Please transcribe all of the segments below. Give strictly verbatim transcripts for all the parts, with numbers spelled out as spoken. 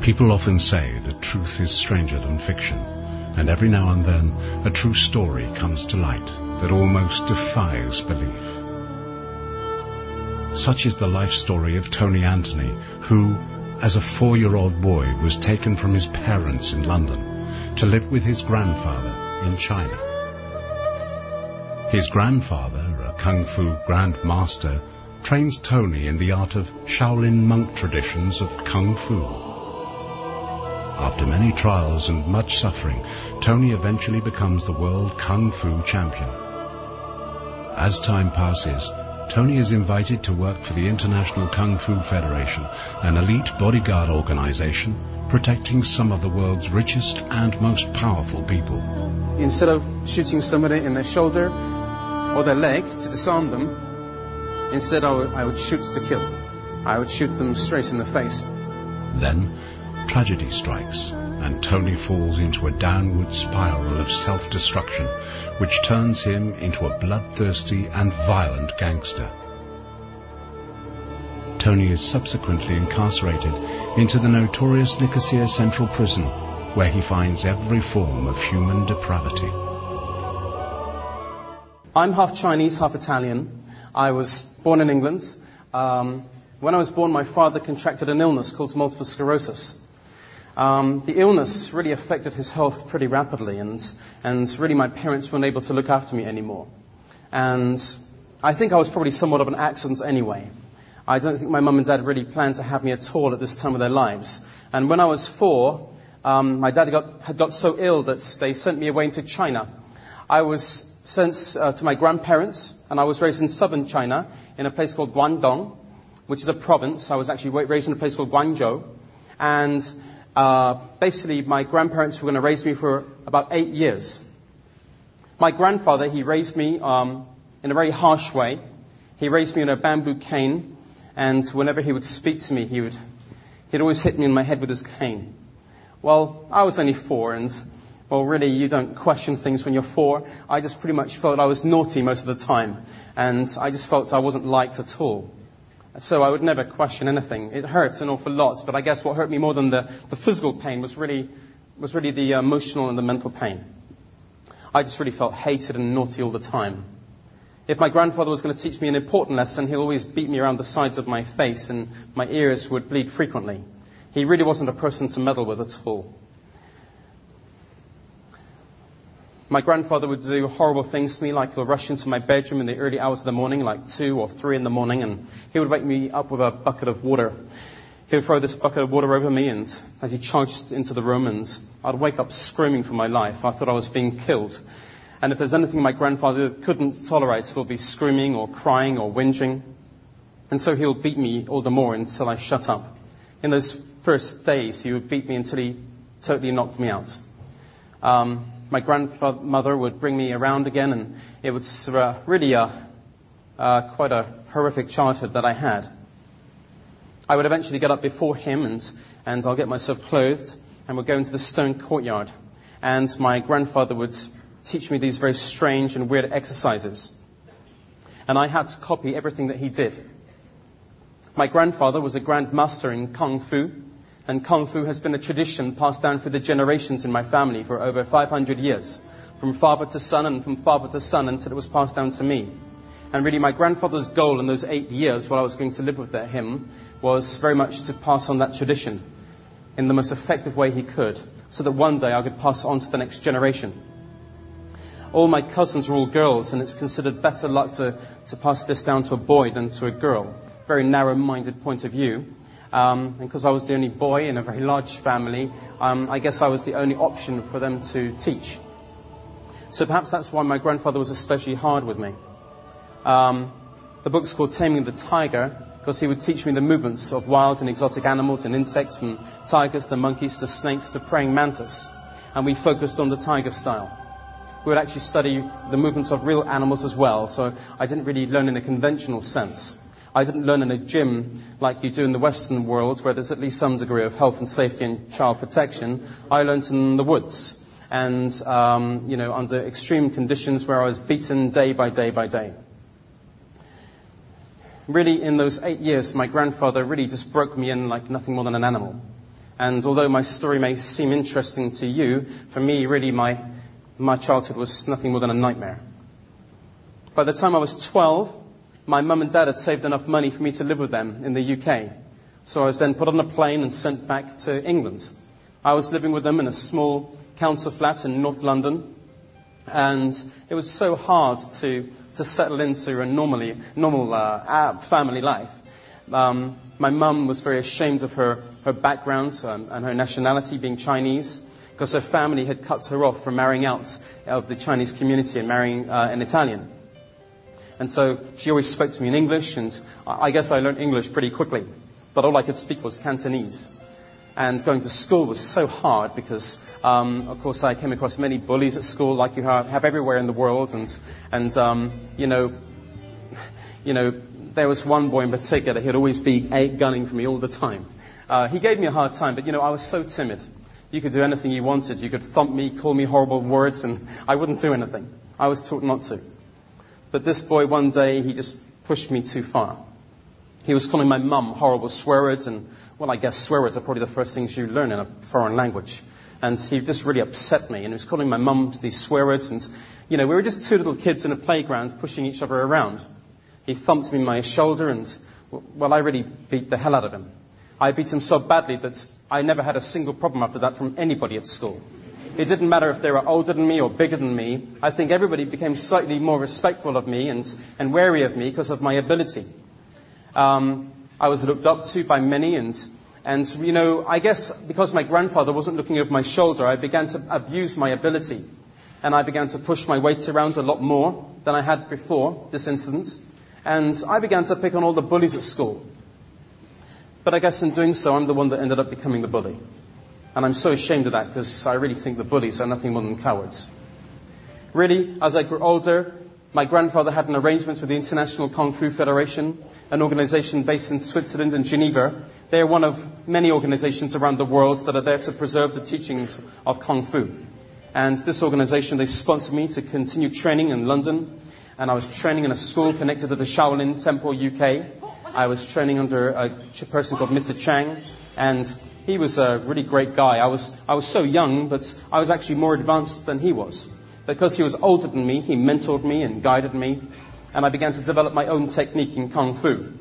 People often say that truth is stranger than fiction, and every now and then a true story comes to light that almost defies belief. Such is the life story of Tony Anthony, who, as a four-year-old boy, was taken from his parents in London to live with his grandfather in China. His grandfather, a kung fu grand master, trains Tony in the art of Shaolin monk traditions of kung fu. After many trials and much suffering, Tony eventually becomes the world kung fu champion. As time passes, Tony is invited to work for the International Kung Fu Federation, an elite bodyguard organization protecting some of the world's richest and most powerful people. Instead of shooting somebody in their shoulder or their leg to disarm them, instead I would, I would shoot to kill. I would shoot them straight in the face. Then tragedy strikes, and Tony falls into a downward spiral of self-destruction, which turns him into a bloodthirsty and violent gangster. Tony is subsequently incarcerated into the notorious Nicosia Central Prison, where he finds every form of human depravity. I'm half Chinese, half Italian. I was born in England. Um, when I was born, my father contracted an illness called multiple sclerosis. Um, the illness really affected his health pretty rapidly, and, and really my parents weren't able to look after me anymore. And I think I was probably somewhat of an accident anyway. I don't think my mum and dad really planned to have me at all at this time of their lives. And when I was four, um, my dad got, had got so ill that they sent me away into China. I was sent uh, to my grandparents, and I was raised in southern China in a place called Guangdong, which is a province. I was actually raised in a place called Guangzhou. And Uh, basically, my grandparents were going to raise me for about eight years. My grandfather, he raised me um, in a very harsh way. He raised me in a bamboo cane, and whenever he would speak to me, he would, he'd always hit me in my head with his cane. Well, I was only four, and, well, really, you don't question things when you're four. I just pretty much felt I was naughty most of the time, and I just felt I wasn't liked at all. So I would never question anything. It hurts an awful lot, but I guess what hurt me more than the, the physical pain was really, was really the emotional and the mental pain. I just really felt hated and naughty all the time. If my grandfather was going to teach me an important lesson, he'll always beat me around the sides of my face, and my ears would bleed frequently. He really wasn't a person to meddle with at all. My grandfather would do horrible things to me, like he'll rush into my bedroom in the early hours of the morning, like two or three in the morning, and he would wake me up with a bucket of water. He would throw this bucket of water over me, and as he charged into the room, and I'd wake up screaming for my life. I thought I was being killed. And if there's anything my grandfather couldn't tolerate, it'll be screaming or crying or whinging. And so he would beat me all the more until I shut up. In those first days, he would beat me until he totally knocked me out. Um... My grandmother would bring me around again, and it was uh, really a, uh, quite a horrific childhood that I had. I would eventually get up before him, and, and I'll get myself clothed, and we'll go into the stone courtyard. And my grandfather would teach me these very strange and weird exercises. And I had to copy everything that he did. My grandfather was a grand master in Kung Fu. And Kung Fu has been a tradition passed down through the generations in my family for over five hundred years. From father to son and from father to son until it was passed down to me. And really my grandfather's goal in those eight years while I was going to live with him was very much to pass on that tradition in the most effective way he could, so that one day I could pass it on to the next generation. All my cousins are all girls, and it's considered better luck to, to pass this down to a boy than to a girl. Very narrow-minded point of view. Um, and because I was the only boy in a very large family, um, I guess I was the only option for them to teach. So perhaps that's why my grandfather was especially hard with me. Um, the book's called Taming the Tiger, because he would teach me the movements of wild and exotic animals and insects, from tigers to monkeys to snakes to praying mantis. And we focused on the tiger style. We would actually study the movements of real animals as well, so I didn't really learn in a conventional sense. I didn't learn in a gym like you do in the Western world, where there's at least some degree of health and safety and child protection. I learned in the woods, and um, you know, under extreme conditions where I was beaten day by day by day. Really, in those eight years, my grandfather really just broke me in like nothing more than an animal. And although my story may seem interesting to you, for me, really, my, my childhood was nothing more than a nightmare. By the time I was twelve, my mum and dad had saved enough money for me to live with them in the U K. So I was then put on a plane and sent back to England. I was living with them in a small council flat in North London. And it was so hard to, to settle into a normally, normal uh, family life. Um, my mum was very ashamed of her, her background um, and her nationality, being Chinese, because her family had cut her off from marrying out of the Chinese community and marrying uh, an Italian. And so she always spoke to me in English, and I guess I learned English pretty quickly. But all I could speak was Cantonese. And going to school was so hard because, um, of course, I came across many bullies at school, like you have, have everywhere in the world. And, and um, you know, you know, there was one boy in particular. He'd always be gunning for me all the time. Uh, he gave me a hard time, but, you know, I was so timid. You could do anything you wanted. You could thump me, call me horrible words, and I wouldn't do anything. I was taught not to. But this boy, one day, he just pushed me too far. He was calling my mum horrible swear words, and, well, I guess swear words are probably the first things you learn in a foreign language. And he just really upset me, and he was calling my mum these swear words, and, you know, we were just two little kids in a playground pushing each other around. He thumped me on my shoulder, and, well, I really beat the hell out of him. I beat him so badly that I never had a single problem after that from anybody at school. It didn't matter if they were older than me or bigger than me. I think everybody became slightly more respectful of me and, and wary of me because of my ability. Um, I was looked up to by many, and, and, you know, I guess because my grandfather wasn't looking over my shoulder, I began to abuse my ability. And I began to push my weight around a lot more than I had before this incident. And I began to pick on all the bullies at school. But I guess in doing so, I'm the one that ended up becoming the bully. And I'm so ashamed of that because I really think the bullies are nothing more than cowards. Really, as I grew older, my grandfather had an arrangement with the International Kung Fu Federation, an organization based in Switzerland and Geneva. They are one of many organizations around the world that are there to preserve the teachings of Kung Fu. And this organization, they sponsored me to continue training in London. And I was training in a school connected to the Shaolin Temple U K. I was training under a person called Mister Chang. And he was a really great guy. I was, I was so young, but I was actually more advanced than he was. Because he was older than me, he mentored me and guided me. And I began to develop my own technique in Kung Fu.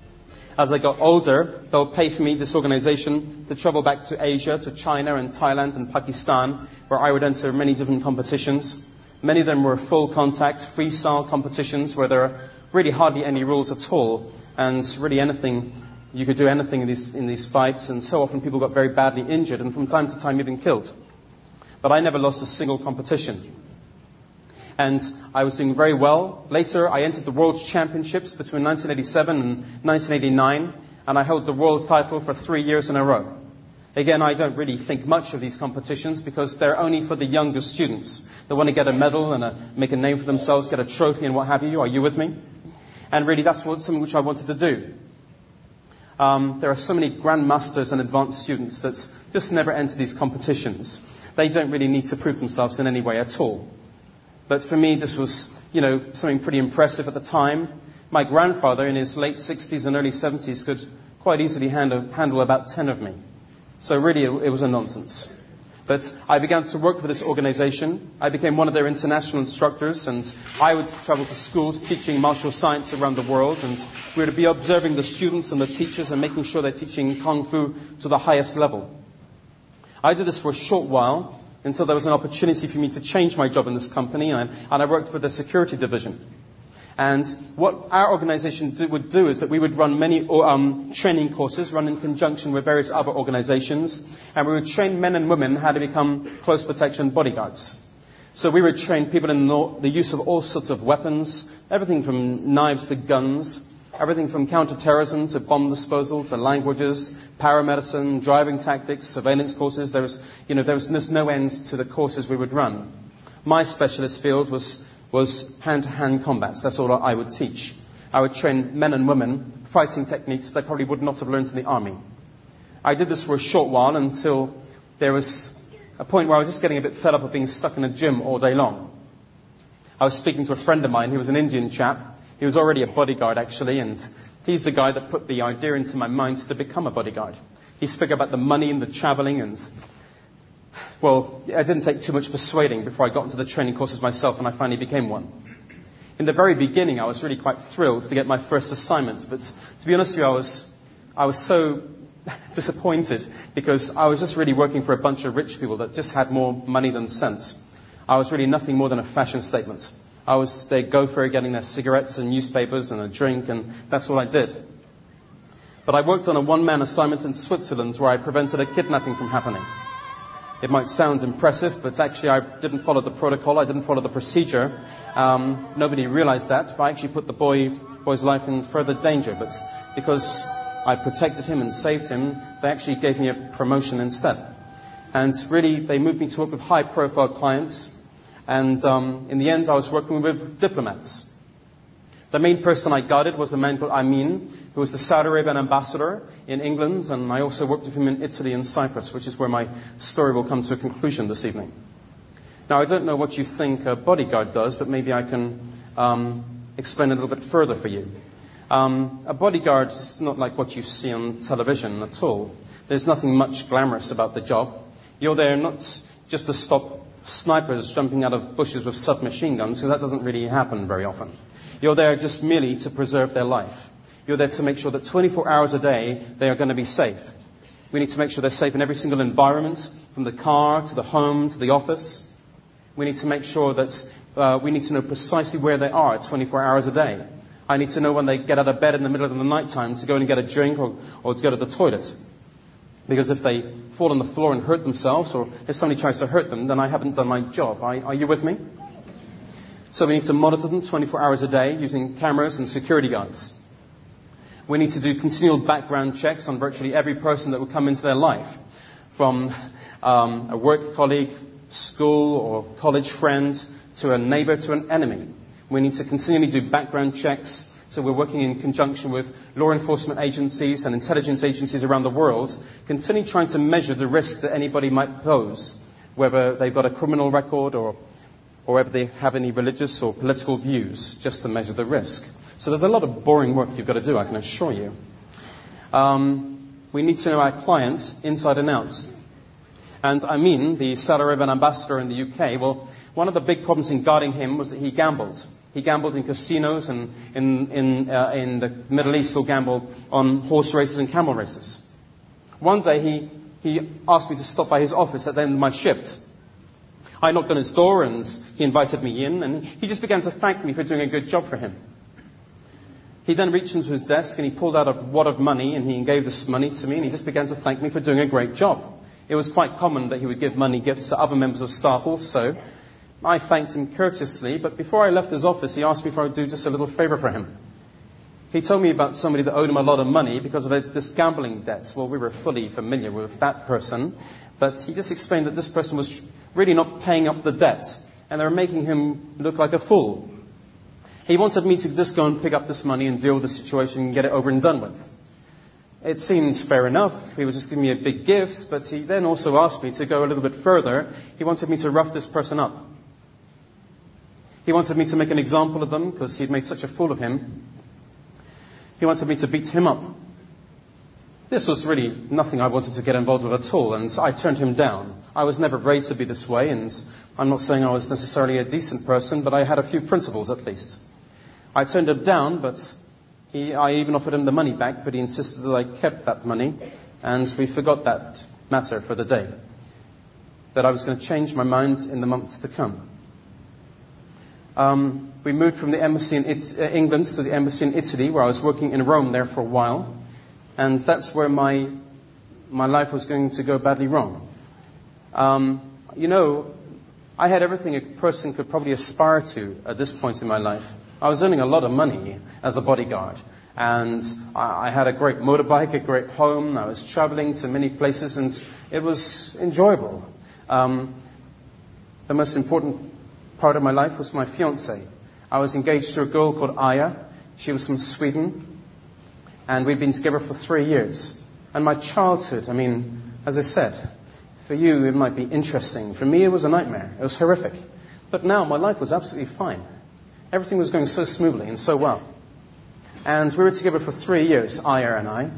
As I got older, they'll pay for me, this organization, to travel back to Asia, to China and Thailand and Pakistan, where I would enter many different competitions. Many of them were full contact, freestyle competitions, where there are really hardly any rules at all. And really anything, you could do anything in these, in these fights. And so often people got very badly injured and from time to time even killed. But I never lost a single competition. And I was doing very well. Later, I entered the World Championships between nineteen eighty-seven and nineteen eighty-nine, and I held the world title for three years in a row. Again, I don't really think much of these competitions because they're only for the younger students. They want to get a medal and a, make a name for themselves, get a trophy and what have you. Are you with me? And really, that's what, something which I wanted to do. Um, there are so many grandmasters and advanced students that just never enter these competitions. They don't really need to prove themselves in any way at all. But for me, this was, you know, something pretty impressive at the time. My grandfather, in his late sixties and early seventies, could quite easily handle, handle about ten of me. So really, it, it was a nonsense. But I began to work for this organization. I became one of their international instructors, and I would travel to schools teaching martial science around the world, and we were to be observing the students and the teachers and making sure they're teaching Kung Fu to the highest level. I did this for a short while, until there was an opportunity for me to change my job in this company, and, and I worked for the security division. And what our organization do, would do is that we would run many um, training courses, run in conjunction with various other organizations, and we would train men and women how to become close protection bodyguards. So we would train people in the, the use of all sorts of weapons, everything from knives to guns, everything from counter-terrorism to bomb disposal to languages, paramedicine, driving tactics, surveillance courses. There was, you know, there was there's no end to the courses we would run. My specialist field was, was hand-to-hand combats. That's all I would teach. I would train men and women fighting techniques they probably would not have learned in the army. I did this for a short while until there was a point where I was just getting a bit fed up of being stuck in a gym all day long. I was speaking to a friend of mine who was an Indian chap. He was already a bodyguard, actually, and he's the guy that put the idea into my mind to become a bodyguard. He spoke about the money and the traveling and, well, it didn't take too much persuading before I got into the training courses myself and I finally became one. In the very beginning, I was really quite thrilled to get my first assignment, but to be honest with you, I was, I was so disappointed because I was just really working for a bunch of rich people that just had more money than sense. I was really nothing more than a fashion statement. I was their gopher getting their cigarettes and newspapers and a drink, and that's all I did. But I worked on a one-man assignment in Switzerland where I prevented a kidnapping from happening. It might sound impressive, but actually I didn't follow the protocol, I didn't follow the procedure. Um, nobody realized that, but I actually put the boy, boy's life in further danger. But because I protected him and saved him, they actually gave me a promotion instead. And really, they moved me to work with high-profile clients. And um, in the end, I was working with diplomats. The main person I guided was a man called Amin, who was the Saudi Arabian ambassador in England, and I also worked with him in Italy and Cyprus, which is where my story will come to a conclusion this evening. Now, I don't know what you think a bodyguard does, but maybe I can um, explain a little bit further for you. Um, a bodyguard is not like what you see on television at all. There's nothing much glamorous about the job. You're there not just to stop snipers jumping out of bushes with submachine guns, because that doesn't really happen very often. You're there just merely to preserve their life. You're there to make sure that twenty-four hours a day they are going to be safe. We need to make sure they're safe in every single environment, from the car to the home to the office. We need to make sure that uh, we need to know precisely where they are twenty-four hours a day. I need to know when they get out of bed in the middle of the night time to go and get a drink or, or to go to the toilet. Because if they fall on the floor and hurt themselves, or if somebody tries to hurt them, then I haven't done my job. Are, are you with me? So we need to monitor them twenty-four hours a day using cameras and security guards. We need to do continual background checks on virtually every person that will come into their life, from um, a work colleague, school or college friend, to a neighbor, to an enemy. We need to continually do background checks. So we're working in conjunction with law enforcement agencies and intelligence agencies around the world, continually trying to measure the risk that anybody might pose, whether they've got a criminal record or, or whether they have any religious or political views, just to measure the risk. So there's a lot of boring work you've got to do, I can assure you. Um, we need to know our clients inside and out. And I mean, the Saudi Arabian ambassador in the U K, well, one of the big problems in guarding him was that he gambled. He gambled in casinos, and in, in, uh, in the Middle East he'll gamble on horse races and camel races. One day he, he asked me to stop by his office at the end of my shift. I knocked on his door and he invited me in, and he just began to thank me for doing a good job for him. He then reached into his desk and he pulled out a wad of money, and he gave this money to me, and he just began to thank me for doing a great job. It was quite common that he would give money gifts to other members of staff also. I thanked him courteously, but before I left his office, he asked me if I would do just a little favor for him. He told me about somebody that owed him a lot of money because of this gambling debts. Well, we were fully familiar with that person, but he just explained that this person was really not paying up the debt, and they were making him look like a fool. He wanted me to just go and pick up this money and deal with the situation and get it over and done with. It seems fair enough. He was just giving me a big gift, but he then also asked me to go a little bit further. He wanted me to rough this person up. He wanted me to make an example of them because he'd made such a fool of him. He wanted me to beat him up. This was really nothing I wanted to get involved with at all, and I turned him down. I was never raised to be this way, and I'm not saying I was necessarily a decent person, but I had a few principles at least. I turned him down, but he, I even offered him the money back, but he insisted that I kept that money, and we forgot that matter for the day. That I was going to change my mind in the months to come. Um, we moved from the embassy in it- uh, England to the embassy in Italy, where I was working in Rome there for a while, and that's where my my life was going to go badly wrong. Um, you know, I had everything a person could probably aspire to at this point in my life. I was earning a lot of money as a bodyguard, and I, I had a great motorbike, a great home. I was traveling to many places, and it was enjoyable. Um, the most important part of my life was my fiancée. I was engaged to a girl called Aya. She was from Sweden, and we'd been together for three years. And my childhood, I mean, as I said, for you it might be interesting. For me it was a nightmare. It was horrific. But now my life was absolutely fine. Everything was going so smoothly and so well. And we were together for three years, Aya and I.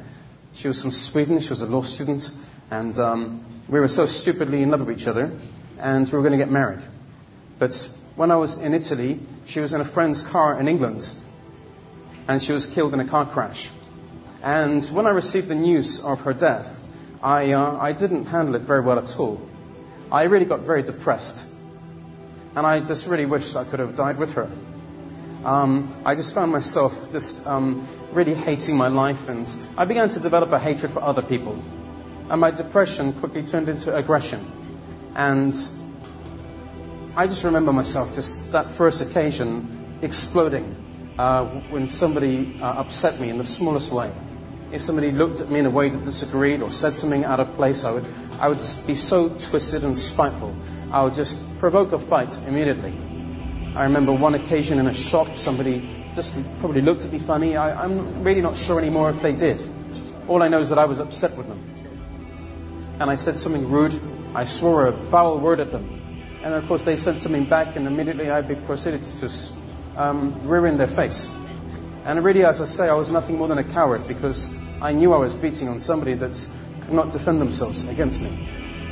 She was from Sweden. She was a law student. And um, we were so stupidly in love with each other. And we were going to get married. But when I was in Italy, she was in a friend's car in England. And she was killed in a car crash. And when I received the news of her death, I, uh, I didn't handle it very well at all. I really got very depressed. And I just really wished I could have died with her. Um, I just found myself just um, really hating my life, and I began to develop a hatred for other people. And my depression quickly turned into aggression. And I just remember myself, just that first occasion, exploding uh, when somebody uh, upset me in the smallest way. If somebody looked at me in a way that disagreed or said something out of place, I would, I would be so twisted and spiteful. I would just provoke a fight immediately. I remember one occasion in a shop, somebody just probably looked at me funny. I, I'm really not sure anymore if they did. All I know is that I was upset with them. And I said something rude. I swore a foul word at them. And of course they said something back, and immediately I proceeded to um, rear in their face. And really, as I say, I was nothing more than a coward, because I knew I was beating on somebody that could not defend themselves against me.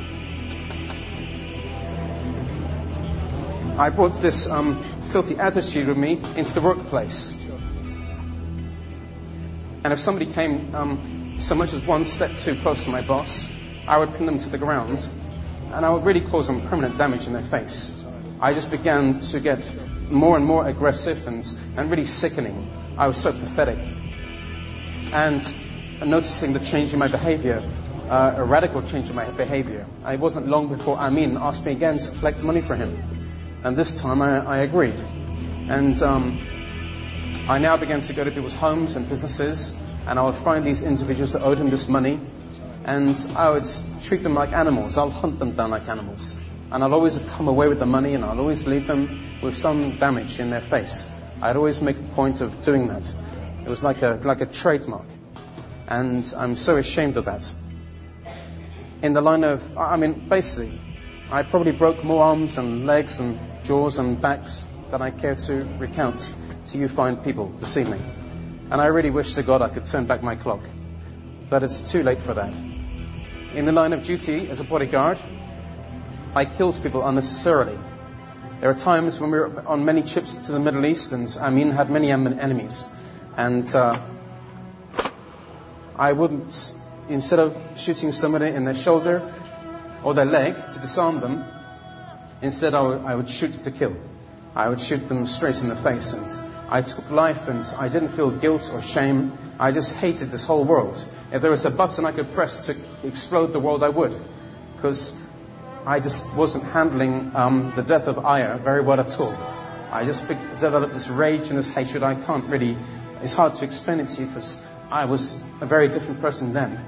I brought this um, filthy attitude with me into the workplace. And if somebody came um, so much as one step too close to my boss, I would pin them to the ground, and I would really cause them permanent damage in their face. I just began to get more and more aggressive and, and really sickening. I was so pathetic. And noticing the change in my behavior, uh, a radical change in my behavior, it wasn't long before Amin asked me again to collect money for him. And this time I, I agreed. And um, I now began to go to people's homes and businesses, and I would find these individuals that owed him this money, and I would treat them like animals. I'll hunt them down like animals. And I'll always come away with the money, and I'll always leave them with some damage in their face. I'd always make a point of doing that. It was like a like a trademark. And I'm so ashamed of that. In the line of, I mean, basically, I probably broke more arms and legs and jaws and backs than I care to recount to you fine people this evening. And I really wish to God I could turn back my clock. But it's too late for that. In the line of duty as a bodyguard, I killed people unnecessarily. There are times when we were on many trips to the Middle East, and Amin had many enemies. And uh, I wouldn't, instead of shooting somebody in their shoulder or their leg to disarm them, instead I would, I would shoot to kill. I would shoot them straight in the face. And I took life, and I didn't feel guilt or shame. I just hated this whole world. If there was a button I could press to explode the world, I would. Because I just wasn't handling um, the death of Aya very well at all. I just be- developed this rage and this hatred. I can't really, it's hard to explain it to you, because I was a very different person then.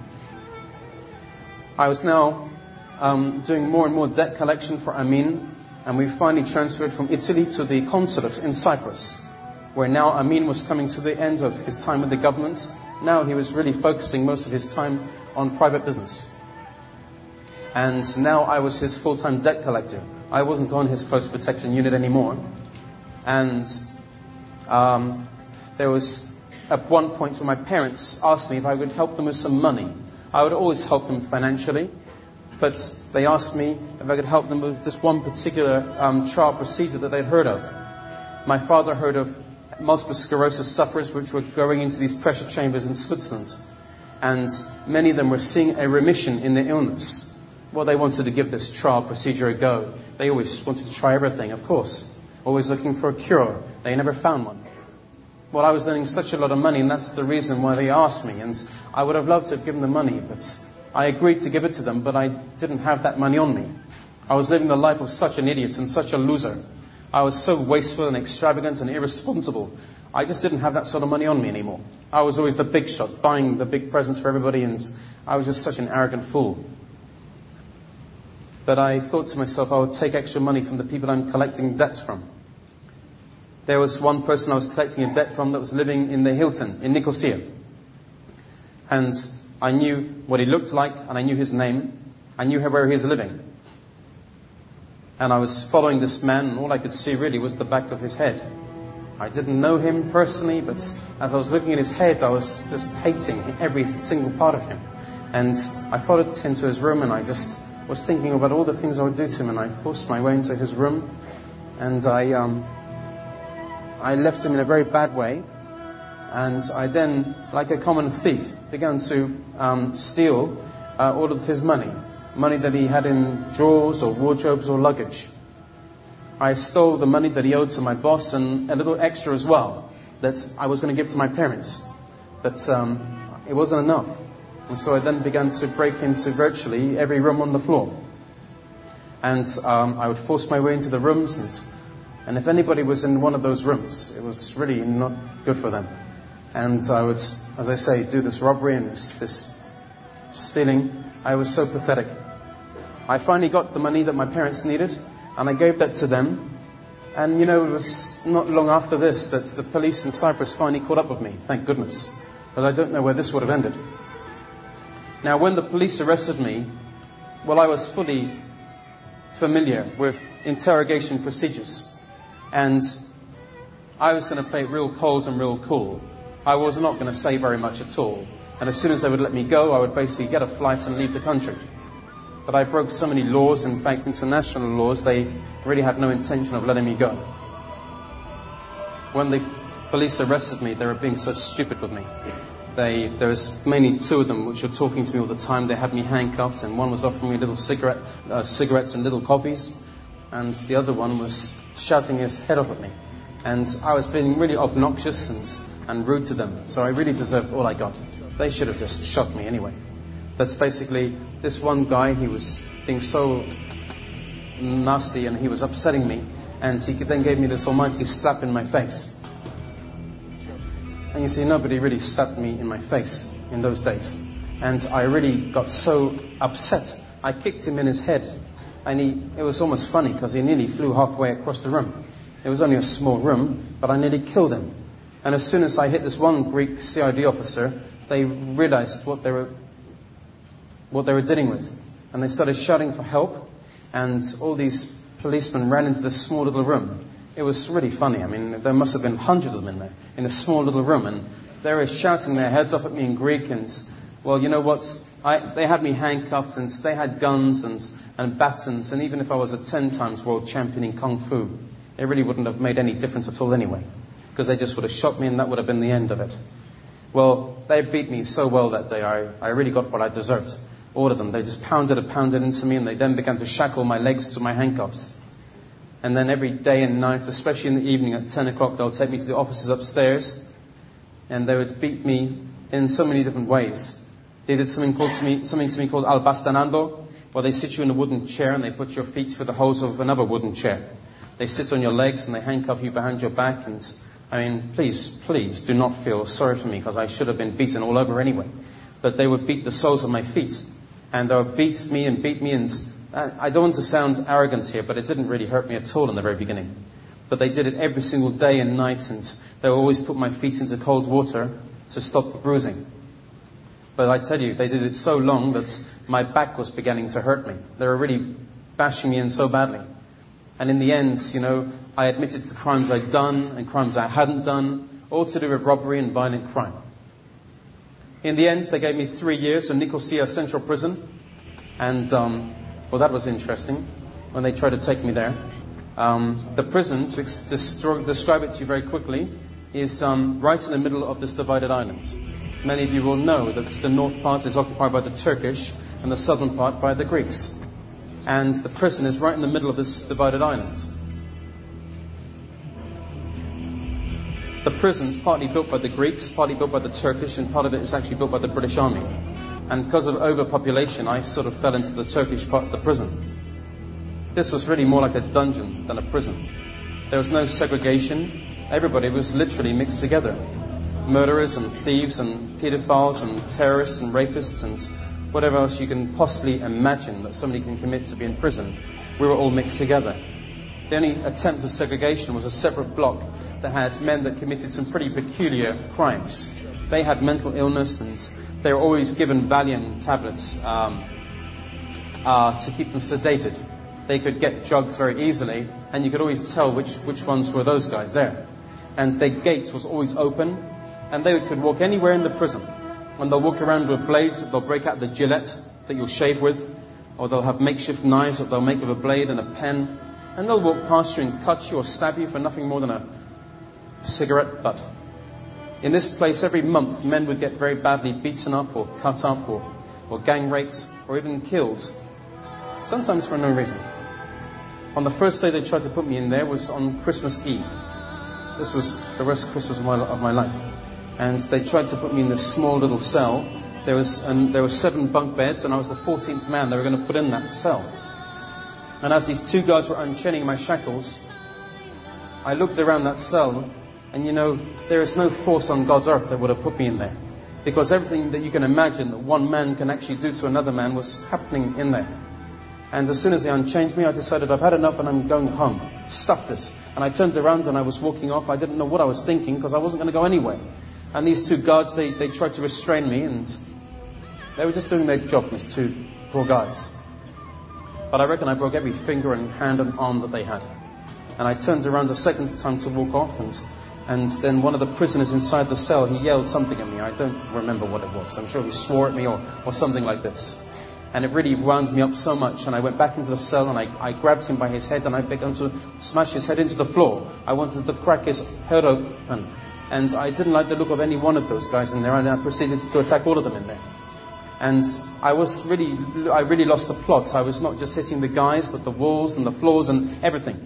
I was now um, doing more and more debt collection for Amin, and we finally transferred from Italy to the consulate in Cyprus, where now Amin was coming to the end of his time with the government. Now he was really focusing most of his time on private business. And now I was his full-time debt collector. I wasn't on his close protection unit anymore. And um, there was at one point when my parents asked me if I would help them with some money. I would always help them financially, but they asked me if I could help them with just one particular um, trial procedure that they'd heard of. My father heard of multiple sclerosis sufferers which were going into these pressure chambers in Switzerland. And many of them were seeing a remission in their illness. Well, they wanted to give this trial procedure a go. They always wanted to try everything, of course. Always looking for a cure. They never found one. Well, I was earning such a lot of money, and that's the reason why they asked me. And I would have loved to have given them money, but I agreed to give it to them, but I didn't have that money on me. I was living the life of such an idiot and such a loser. I was so wasteful and extravagant and irresponsible. I just didn't have that sort of money on me anymore. I was always the big shot, buying the big presents for everybody, and I was just such an arrogant fool. But I thought to myself I would take extra money from the people I'm collecting debts from. There was one person I was collecting a debt from that was living in the Hilton in Nicosia. And I knew what he looked like, and I knew his name. I knew where he was living. And I was following this man, and all I could see really was the back of his head. I didn't know him personally, but as I was looking at his head, I was just hating every single part of him. And I followed him to his room, and I just was thinking about all the things I would do to him, and I forced my way into his room, and I um, I left him in a very bad way. And I then, like a common thief, began to um, steal uh, all of his money, money that he had in drawers or wardrobes or luggage. I stole the money that he owed to my boss and a little extra as well that I was going to give to my parents. But um, it wasn't enough. And so I then began to break into virtually every room on the floor. And um, I would force my way into the rooms, and, and if anybody was in one of those rooms, it was really not good for them. And I would, as I say, do this robbery and this, this stealing. I was so pathetic. I finally got the money that my parents needed, and I gave that to them. And, you know, it was not long after this that the police in Cyprus finally caught up with me, thank goodness. But I don't know where this would have ended. Now, when the police arrested me, well, I was fully familiar with interrogation procedures. And I was going to play it real cold and real cool. I was not going to say very much at all. And as soon as they would let me go, I would basically get a flight and leave the country. But I broke so many laws, in fact, international laws, they really had no intention of letting me go. When the police arrested me, they were being so stupid with me. They, there was mainly two of them which were talking to me all the time. They had me handcuffed, and one was offering me little cigarette, uh, cigarettes and little coffees, and the other one was shouting his head off at me. And I was being really obnoxious and and rude to them. So I really deserved all I got. They should have just shot me anyway. That's basically this one guy, he was being so nasty and he was upsetting me, and he then gave me this almighty slap in my face. And you see, nobody really slapped me in my face in those days. And I really got so upset. I kicked him in his head, and he, it was almost funny because he nearly flew halfway across the room. It was only a small room, but I nearly killed him. And as soon as I hit this one Greek C I D officer, they realized what they were what they were dealing with. And they started shouting for help, and all these policemen ran into this small little room. It was really funny. I mean, there must have been hundreds of them in there, in a small little room, and they were shouting their heads off at me in Greek, and, well, you know what? I, they had me handcuffed, and they had guns and, and batons, and even if I was a ten times world champion in Kung Fu, it really wouldn't have made any difference at all anyway. Because they just would have shot me and that would have been the end of it. Well, they beat me so well that day, I, I really got what I deserved. All of them. They just pounded and pounded into me, and they then began to shackle my legs to my handcuffs. And then every day and night, especially in the evening at ten o'clock, they'll take me to the offices upstairs, and they would beat me in so many different ways. They did something, called to me, something to me called al bastanando, where they sit you in a wooden chair and they put your feet through the holes of another wooden chair. They sit on your legs and they handcuff you behind your back, and I mean, please, please do not feel sorry for me, because I should have been beaten all over anyway. But they would beat the soles of my feet, and they would beat me and beat me, and I don't want to sound arrogant here, but it didn't really hurt me at all in the very beginning. But they did it every single day and night, and they would always put my feet into cold water to stop the bruising. But I tell you, they did it so long that my back was beginning to hurt me. They were really bashing me in so badly. And in the end, you know, I admitted to crimes I'd done and crimes I hadn't done, all to do with robbery and violent crime. In the end, they gave me three years in Nicosia Central Prison. And, um, well, that was interesting when they tried to take me there. Um, the prison, to ex- destro- describe it to you very quickly, is um, right in the middle of this divided island. Many of you will know that the north part is occupied by the Turkish and the southern part by the Greeks. And the prison is right in the middle of this divided island. The prison's partly built by the Greeks, partly built by the Turkish, and part of it is actually built by the British Army. And because of overpopulation, I sort of fell into the Turkish part of the prison. This was really more like a dungeon than a prison. There was no segregation. Everybody was literally mixed together. Murderers and thieves and pedophiles and terrorists and rapists and whatever else you can possibly imagine that somebody can commit to be in prison. We were all mixed together. The only attempt at segregation was a separate block that had men that committed some pretty peculiar crimes. They had mental illness, and they were always given Valium tablets um, uh, to keep them sedated. They could get drugs very easily, and you could always tell which, which ones were those guys there. and their gate was always open, and they could walk anywhere in the prison. And they'll walk around with blades that they'll break out the Gillette that you'll shave with, or they'll have makeshift knives that they'll make with a blade and a pen, and they'll walk past you and cut you or stab you for nothing more than a cigarette butt. In this place, every month, men would get very badly beaten up or cut up or, or gang raped or even killed, sometimes for no reason. On the first day they tried to put me in there was on Christmas Eve. This was the rest of Christmas of my, of my life. And they tried to put me in this small little cell. There was and there were seven bunk beds, and I was the fourteenth man they were going to put in that cell. And as these two guards were unchaining my shackles, I looked around that cell, and you know, there is no force on God's earth that would have put me in there. Because everything that you can imagine that one man can actually do to another man was happening in there. And as soon as they unchained me, I decided I've had enough and I'm going home. Stuff this. And I turned around and I was walking off. I didn't know what I was thinking because I wasn't going to go anywhere. And these two guards, they, they tried to restrain me, and they were just doing their job, these two poor guards. But I reckon I broke every finger and hand and arm that they had. And I turned around a second time to walk off, and and then one of the prisoners inside the cell, he yelled something at me. I don't remember what it was. I'm sure he swore at me or, or something like this. And it really wound me up so much. And I went back into the cell and I, I grabbed him by his head and I began to smash his head into the floor. I wanted to crack his head open. And I didn't like the look of any one of those guys in there, and I proceeded to attack all of them in there. And I was really, I really lost the plot. I was not just hitting the guys, but the walls and the floors and everything.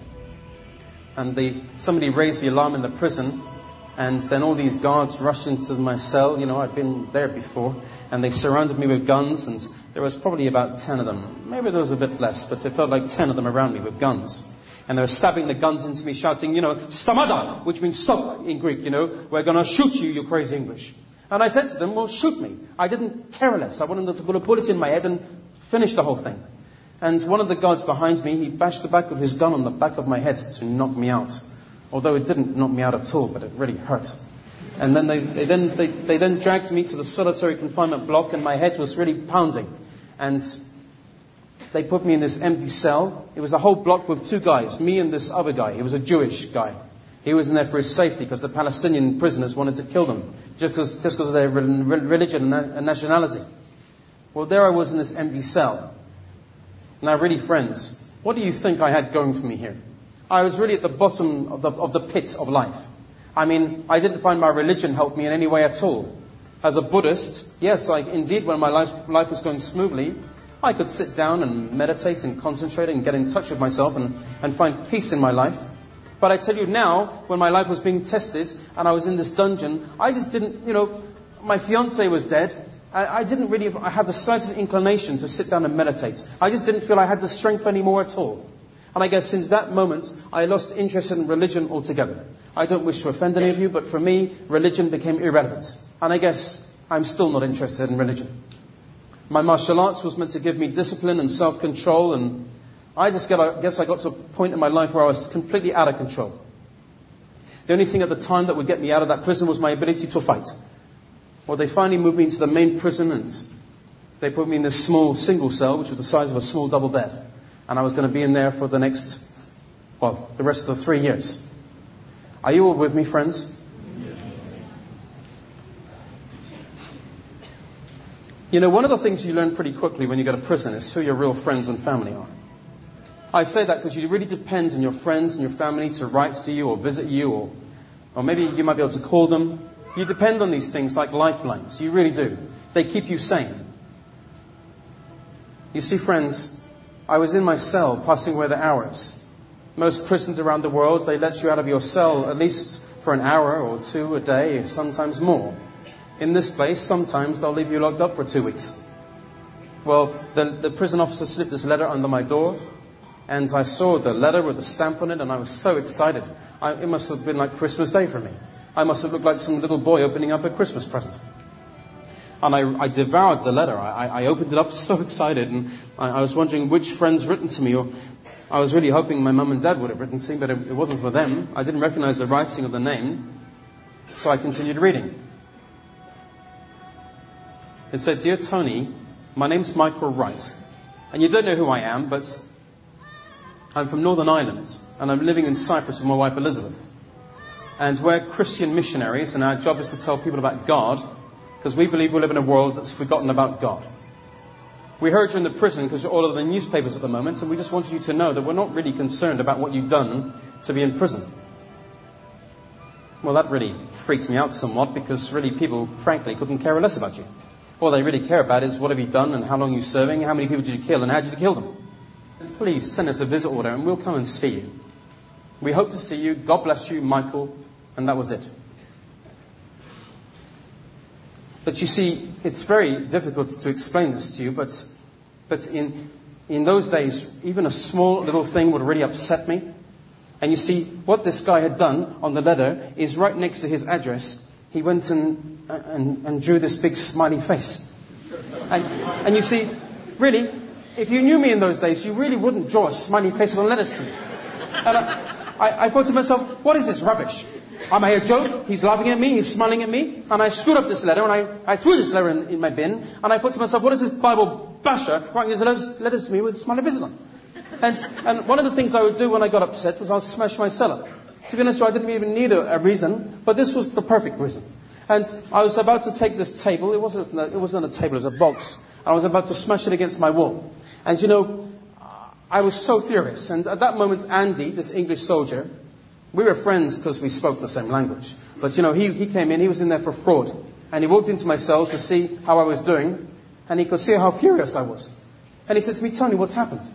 And the, somebody raised the alarm in the prison, and then all these guards rushed into my cell. You know, I'd been there before, and they surrounded me with guns, and there was probably about ten of them. Maybe there was a bit less, but it felt like ten of them around me with guns. And they were stabbing the guns into me, shouting, you know, stamada, which means stop in Greek, you know, we're going to shoot you, you crazy English. And I said to them, well, shoot me. I didn't care less. I wanted them to put a bullet in my head and finish the whole thing. And one of the guards behind me, he bashed the back of his gun on the back of my head to knock me out. Although it didn't knock me out at all, but it really hurt. And then they, they then they, they then dragged me to the solitary confinement block, and my head was really pounding. And they put me in this empty cell. It was a whole block with two guys, me and this other guy. He was a Jewish guy. He was in there for his safety because the Palestinian prisoners wanted to kill them just because just because of their religion and nationality. Well, there I was in this empty cell. Now, really, friends, what do you think I had going for me here? I was really at the bottom of the, of the pit of life. I mean, I didn't find my religion help me in any way at all. As a Buddhist, yes, I, indeed, when my life, life was going smoothly, I could sit down and meditate and concentrate and get in touch with myself and, and find peace in my life. But I tell you now, when my life was being tested and I was in this dungeon, I just didn't, you know, my fiancé was dead. I, I didn't really, I had the slightest inclination to sit down and meditate. I just didn't feel I had the strength anymore at all. And I guess since that moment, I lost interest in religion altogether. I don't wish to offend any of you, but for me, religion became irrelevant. And I guess I'm still not interested in religion. My martial arts was meant to give me discipline and self-control, and I just get, I guess I got to a point in my life where I was completely out of control. The only thing at the time that would get me out of that prison was my ability to fight. Well, they finally moved me into the main prison, and they put me in this small single cell, which was the size of a small double bed. And I was going to be in there for the next, well, the rest of the three years. Are you all with me, friends? You know, one of the things you learn pretty quickly when you go to prison is who your real friends and family are. I say that because you really depend on your friends and your family to write to you or visit you, or, or maybe you might be able to call them. You depend on these things like lifelines. You really do. They keep you sane. You see, friends, I was in my cell passing away the hours. Most prisons around the world, they let you out of your cell at least for an hour or two a day, sometimes more. In this place, sometimes they'll leave you locked up for two weeks. Well, the, the prison officer slipped this letter under my door, and I saw the letter with the stamp on it, and I was so excited. I, it must have been like Christmas Day for me. I must have looked like some little boy opening up a Christmas present. And I, I devoured the letter. I, I opened it up so excited, and I, I was wondering which friends written to me, or I was really hoping my mum and dad would have written to me, but it, it wasn't for them. I didn't recognize the writing of the name, so I continued reading. It said, "Dear Tony, my name's Michael Wright, and you don't know who I am, but I'm from Northern Ireland, and I'm living in Cyprus with my wife Elizabeth. And we're Christian missionaries, and our job is to tell people about God, because we believe we live in a world that's forgotten about God. We heard you in the prison because you're all over the newspapers at the moment, and we just wanted you to know that we're not really concerned about what you've done to be in prison. Well, that really freaked me out somewhat, because really people, frankly, couldn't care less about you. All they really care about is what have you done and how long are you serving, how many people did you kill and how did you kill them. And please send us a visit order and we'll come and see you. We hope to see you. God bless you, Michael. And that was it. But you see, it's very difficult to explain this to you, but but in in those days, even a small little thing would really upset me. And you see, what this guy had done on the letter is right next to his address, he went and and, and drew this big smiley face. And, and you see, really, if you knew me in those days, you really wouldn't draw smiley faces on letters to me. And I, I, I thought to myself, what is this rubbish? Am I a joke? He's laughing at me, he's smiling at me. And I screwed up this letter, and I, I threw this letter in, in my bin. And I thought to myself, what is this Bible basher writing these letters, letters to me with a smiley face on? And, and one of the things I would do when I got upset was I'd smash my cellar. To be honest, I didn't even need a, a reason, but this was the perfect reason. And I was about to take this table, it wasn't, it wasn't a table, it was a box. And I was about to smash it against my wall. And you know, I was so furious. And at that moment, Andy, this English soldier, we were friends because we spoke the same language. But, you know, he, he came in, he was in there for fraud. And he walked into my cell to see how I was doing. And he could see how furious I was. And he said to me, Tony, what's happened?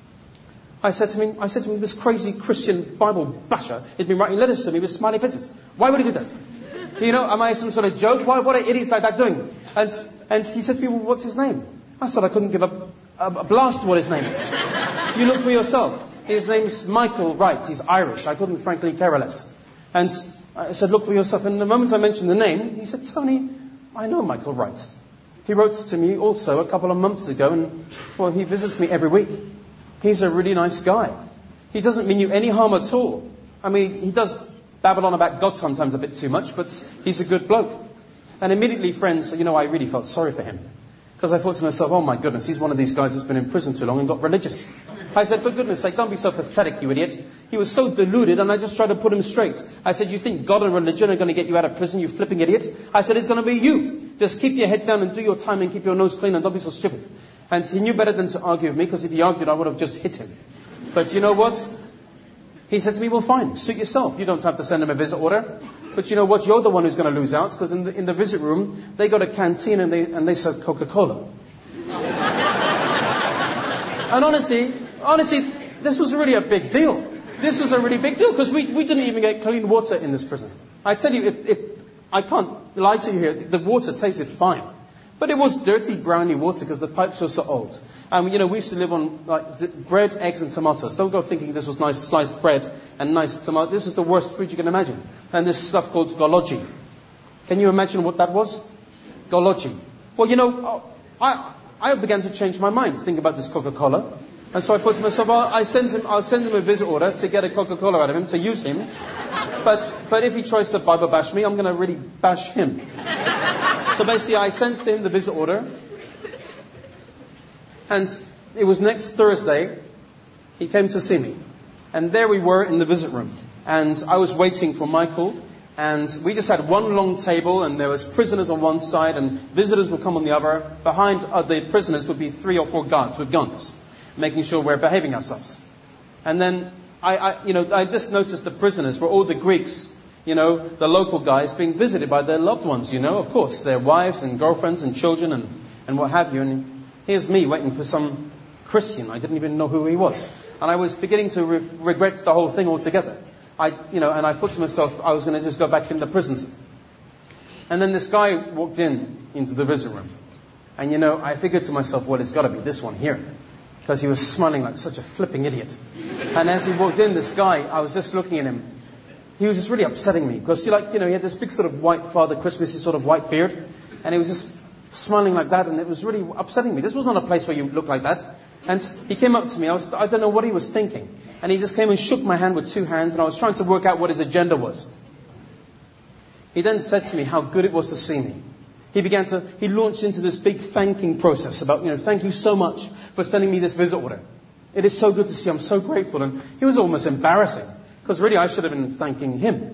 I said to him, I said to him, this crazy Christian Bible basher has been writing letters to me with smiley faces. Why would he do that? You know, am I some sort of joke? Why, what are idiots like that doing? And, and he said to me, well, what's his name? I said I couldn't give a, a, a blast what his name is. You look for yourself. His name's Michael Wright. He's Irish. I couldn't frankly care less. And I said, look for yourself. And the moment I mentioned the name, he said, Tony, I know Michael Wright. He wrote to me also a couple of months ago, and, well, he visits me every week. He's a really nice guy. He doesn't mean you any harm at all. I mean, he does babble on about God sometimes a bit too much, but he's a good bloke. And immediately, friends, you know, I really felt sorry for him. Because I thought to myself, oh my goodness, he's one of these guys that's been in prison too long and got religious. I said, for goodness sake, don't be so pathetic, you idiot. He was so deluded, and I just tried to put him straight. I said, you think God and religion are going to get you out of prison, you flipping idiot? I said, it's going to be you. Just keep your head down and do your time and keep your nose clean and don't be so stupid. And he knew better than to argue with me, because if he argued, I would have just hit him. But you know what? He said to me, well, fine, suit yourself. You don't have to send him a visit order. But you know what? You're the one who's going to lose out, because in the, in the visit room, they got a canteen and they, and they serve Coca-Cola. And honestly, honestly, this was really a big deal. This was a really big deal, because we, we didn't even get clean water in this prison. I tell you, it, it, I can't lie to you here, the water tasted fine. But it was dirty, browny water because the pipes were so old. And, you know, we used to live on like bread, eggs and tomatoes. Don't go thinking this was nice sliced bread and nice tomato. This is the worst food you can imagine. And this stuff called gologi. Can you imagine what that was? Gologi. Well, you know, I I began to change my mind, think about this Coca-Cola. And so I thought to myself, well, I send him, I'll send him a visit order to get a Coca-Cola out of him, to use him. But, but if he tries to Bible bash me, I'm going to really bash him. So basically, I sent to him the visit order. And it was next Thursday, he came to see me. And there we were in the visit room. And I was waiting for Michael. And we just had one long table, and there was prisoners on one side, and visitors would come on the other. Behind uh, the prisoners would be three or four guards with guns, making sure we're behaving ourselves. And then, I, I, you know, I just noticed the prisoners were all the Greeks, you know, the local guys being visited by their loved ones, you know, of course, their wives and girlfriends and children and, and what have you. And here's me waiting for some Christian. I didn't even know who he was. And I was beginning to re- regret the whole thing altogether. I, you know, and I thought to myself, I was going to just go back in the prisons. And then this guy walked in, into the visit room. And, you know, I figured to myself, well, it's got to be this one here. Because he was smiling like such a flipping idiot. And as he walked in, this guy, I was just looking at him. He was just really upsetting me. Because, like, you know, he had this big sort of white Father Christmassy sort of white beard. And he was just smiling like that. And it was really upsetting me. This was not a place where you look like that. And he came up to me. I was, I don't know what he was thinking. And he just came and shook my hand with two hands. And I was trying to work out what his agenda was. He then said to me how good it was to see me. He began to, he launched into this big thanking process about, you know, thank you so much for sending me this visit order. It is so good to see. I'm so grateful. And he was almost embarrassing. Because really I should have been thanking him.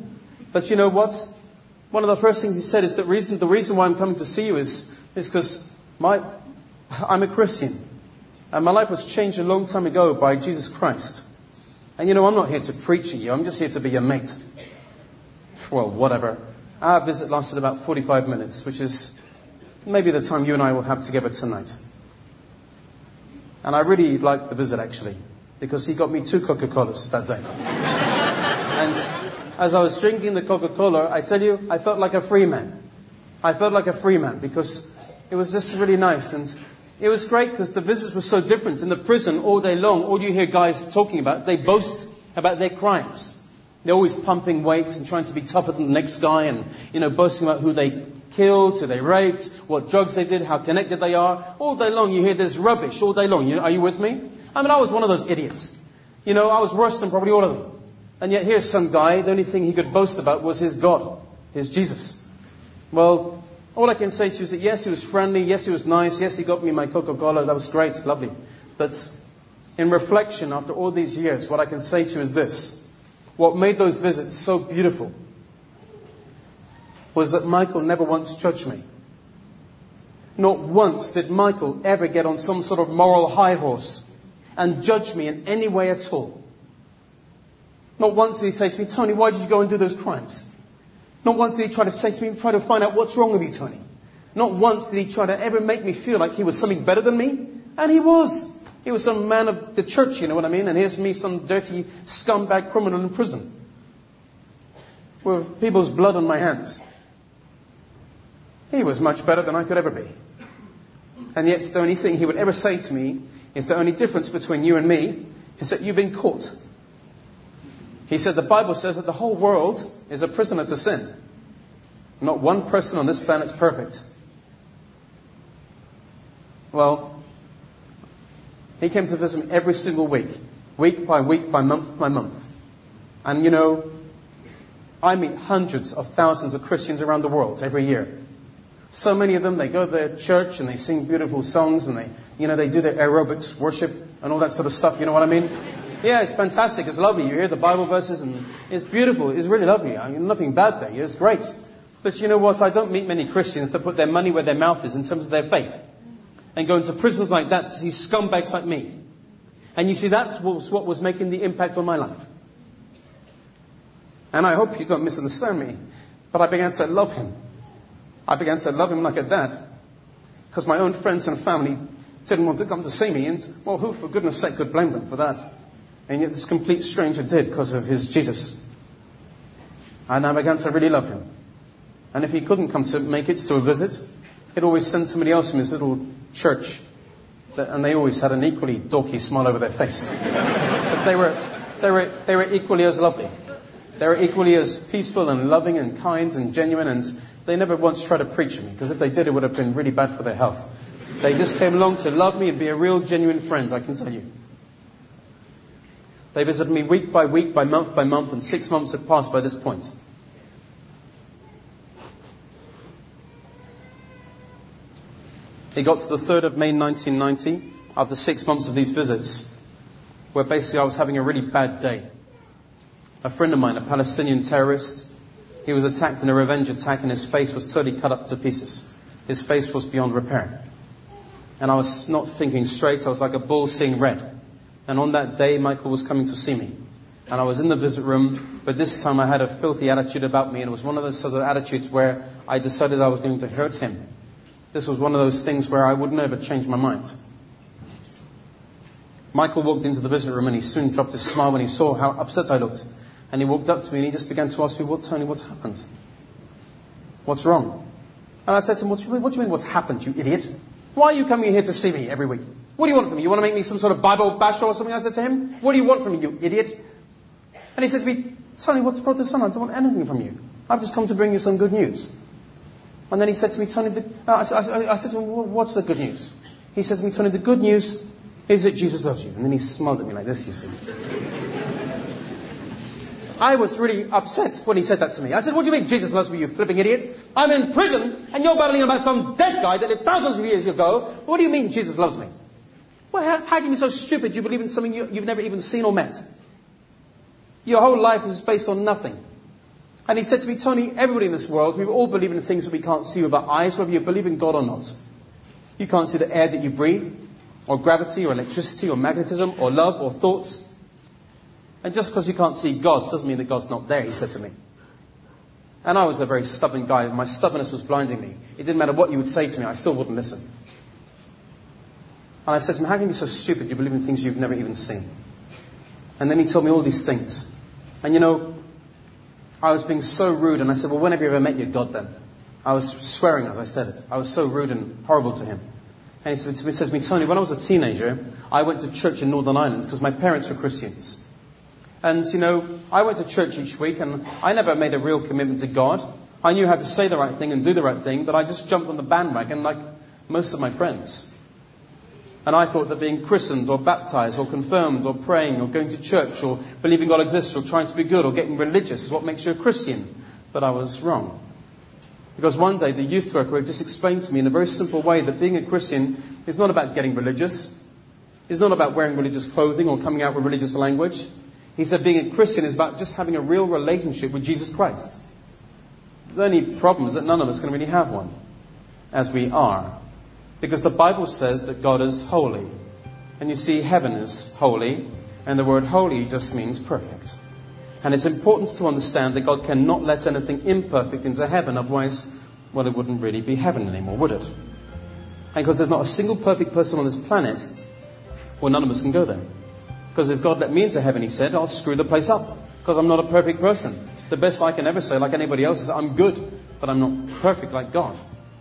But you know what? One of the first things he said is that reason, the reason why I'm coming to see you is is because my I'm a Christian. And my life was changed a long time ago by Jesus Christ. And you know, I'm not here to preach at you. I'm just here to be your mate. Well, whatever. Our visit lasted about forty-five minutes, which is maybe the time you and I will have together tonight. And I really liked the visit, actually, because he got me two Coca-Colas that day. And as I was drinking the Coca-Cola, I tell you, I felt like a free man. I felt like a free man because it was just really nice. And it was great because the visits were so different. In the prison, all day long, all you hear guys talking about, they boast about their crimes. They're always pumping weights and trying to be tougher than the next guy and, you know, boasting about who they killed, who they raped, what drugs they did, how connected they are. All day long you hear this rubbish, all day long. You, are you with me? I mean, I was one of those idiots. You know, I was worse than probably all of them. And yet here's some guy, the only thing he could boast about was his God, his Jesus. Well, all I can say to you is that yes, he was friendly, yes, he was nice, yes, he got me my Coca-Cola, that was great, lovely. But in reflection, after all these years, what I can say to you is this. What made those visits so beautiful was that Michael never once judged me. Not once did Michael ever get on some sort of moral high horse and judge me in any way at all. Not once did he say to me, Tony, why did you go and do those crimes? Not once did he try to say to me, try to find out what's wrong with you, Tony. Not once did he try to ever make me feel like he was something better than me. And he was. He was some man of the church, you know what I mean? And here's me, some dirty scumbag criminal in prison. With people's blood on my hands. He was much better than I could ever be. And yet the only thing he would ever say to me is the only difference between you and me is that you've been caught. He said the Bible says that the whole world is a prisoner to sin. Not one person on this planet's perfect. Well, he came to visit me every single week. Week by week, by month by month. And you know, I meet hundreds of thousands of Christians around the world every year. So many of them, they go to their church and they sing beautiful songs and they, you know, they do their aerobics, worship and all that sort of stuff. You know what I mean? Yeah, it's fantastic. It's lovely. You hear the Bible verses and it's beautiful. It's really lovely. I mean, nothing bad there. It's great. But you know what? I don't meet many Christians that put their money where their mouth is in terms of their faith. And go into prisons like that to see scumbags like me. And you see, that was what was making the impact on my life. And I hope you don't misunderstand me, but I began to love him. I began to love him like a dad. Because my own friends and family didn't want to come to see me. And, well, who, for goodness sake, could blame them for that? And yet this complete stranger did because of his Jesus. And I began to really love him. And if he couldn't come to make it to a visit, he'd always send somebody else from his little church. And they always had an equally dorky smile over their face. But they were, they were, they were equally as lovely. They were equally as peaceful and loving and kind and genuine. And they never once tried to preach to me. Because if they did, it would have been really bad for their health. They just came along to love me and be a real genuine friend, I can tell you. They visited me week by week, by month by month. And six months had passed by this point. It got to the third of May nineteen ninety, after six months of these visits, where basically I was having a really bad day. A friend of mine, a Palestinian terrorist, he was attacked in a revenge attack and his face was totally cut up to pieces. His face was beyond repair. And I was not thinking straight, I was like a bull seeing red. And on that day, Michael was coming to see me. And I was in the visit room, but this time I had a filthy attitude about me, and it was one of those sort of attitudes where I decided I was going to hurt him. This was one of those things where I would never change my mind. Michael walked into the visit room and he soon dropped his smile when he saw how upset I looked. And he walked up to me and he just began to ask me, "What, Tony, what's happened? What's wrong?" And I said to him, what do, you mean, what do you mean what's happened, you idiot? Why are you coming here to see me every week? What do you want from me? You want to make me some sort of Bible basher or something? I said to him, "What do you want from me, you idiot?" And he said to me, "Tony, what's brought this on? I don't want anything from you. I've just come to bring you some good news." And then he said to me, "Tony," the, uh, I, I, I said to him, "What's the good news?" He said to me, "Tony, the good news is that Jesus loves you." And then he smiled at me like this, you see. I was really upset when he said that to me. I said, "What do you mean Jesus loves me, you flipping idiot? I'm in prison and you're battling about some dead guy that lived thousands of years ago. What do you mean Jesus loves me? Well, how, how can you be so stupid you believe in something you, you've never even seen or met? Your whole life is based on nothing. And he said to me, Tony, everybody in this world, we all believe in things that we can't see with our eyes, whether you believe in God or not. You can't see the air that you breathe, or gravity, or electricity, or magnetism, or love, or thoughts. And just because you can't see God doesn't mean that God's not there, he said to me. And I was a very stubborn guy. My stubbornness was blinding me. It didn't matter what you would say to me, I still wouldn't listen. And I said to him, how can you be so stupid? You believe in things you've never even seen. And then he told me all these things. And you know, I was being so rude, and I said, well, when have you ever met your God then? I was swearing as I said it. I was so rude and horrible to him. And he said to me, said to me Tony, when I was a teenager, I went to church in Northern Ireland because my parents were Christians. And, you know, I went to church each week, and I never made a real commitment to God. I knew how to say the right thing and do the right thing, but I just jumped on the bandwagon like most of my friends. And I thought that being christened or baptized or confirmed or praying or going to church or believing God exists or trying to be good or getting religious is what makes you a Christian. But I was wrong. Because one day the youth worker just explained to me in a very simple way that being a Christian is not about getting religious. It's not about wearing religious clothing or coming out with religious language. He said being a Christian is about just having a real relationship with Jesus Christ. The only problem is that none of us can really have one, as we are. Because the Bible says that God is holy. And you see, heaven is holy. And the word holy just means perfect. And it's important to understand that God cannot let anything imperfect into heaven. Otherwise, well, it wouldn't really be heaven anymore, would it? And because there's not a single perfect person on this planet, well, none of us can go there. Because if God let me into heaven, he said, I'll screw the place up. Because I'm not a perfect person. The best I can ever say, like anybody else, is I'm good. But I'm not perfect like God.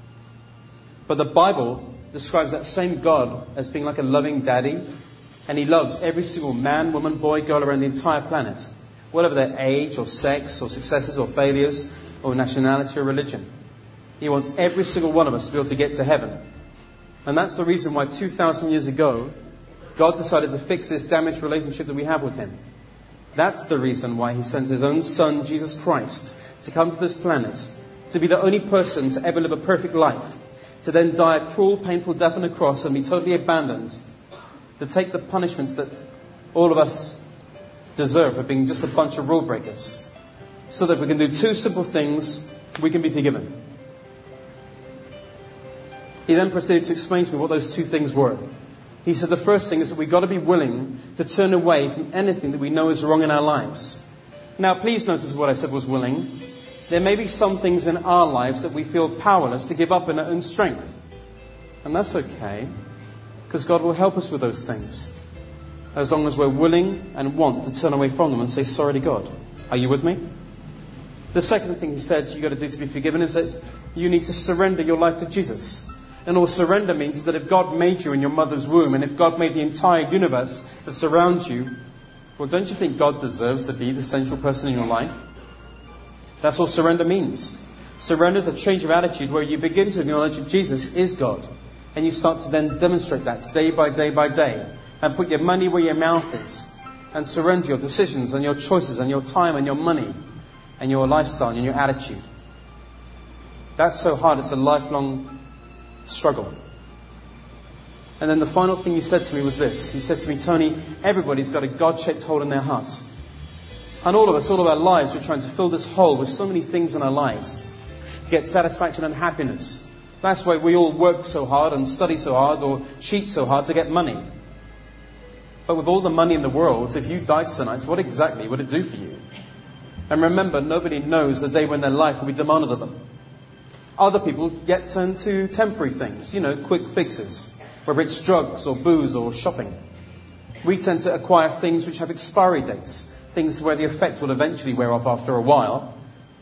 But the Bible describes that same God as being like a loving daddy. And he loves every single man, woman, boy, girl around the entire planet. Whatever their age or sex or successes or failures or nationality or religion. He wants every single one of us to be able to get to heaven. And that's the reason why two thousand years ago, God decided to fix this damaged relationship that we have with him. That's the reason why he sent his own son, Jesus Christ, to come to this planet, to be the only person to ever live a perfect life, to then die a cruel, painful death on a cross and be totally abandoned, to take the punishments that all of us deserve for being just a bunch of rule breakers, so that we can do two simple things, we can be forgiven. He then proceeded to explain to me what those two things were. He said the first thing is that we've got to be willing to turn away from anything that we know is wrong in our lives. Now, please notice what I said was willing. There may be some things in our lives that we feel powerless to give up in our own strength. And that's okay, because God will help us with those things, as long as we're willing and want to turn away from them and say sorry to God. Are you with me? The second thing he said you've got to do to be forgiven is that you need to surrender your life to Jesus. And all surrender means is that if God made you in your mother's womb, and if God made the entire universe that surrounds you, well, don't you think God deserves to be the central person in your life? That's all surrender means. Surrender is a change of attitude where you begin to acknowledge that Jesus is God. And you start to then demonstrate that day by day by day. And put your money where your mouth is. And surrender your decisions and your choices and your time and your money and your lifestyle and your attitude. That's so hard. It's a lifelong struggle. And then the final thing he said to me was this. He said to me, Tony, everybody's got a God-shaped hole in their heart. And all of us, all of our lives, we're trying to fill this hole with so many things in our lives to get satisfaction and happiness. That's why we all work so hard and study so hard or cheat so hard to get money. But with all the money in the world, if you died tonight, what exactly would it do for you? And remember, nobody knows the day when their life will be demanded of them. Other people yet turn to temporary things, you know, quick fixes, whether it's drugs or booze or shopping. We tend to acquire things which have expiry dates, things where the effect will eventually wear off after a while.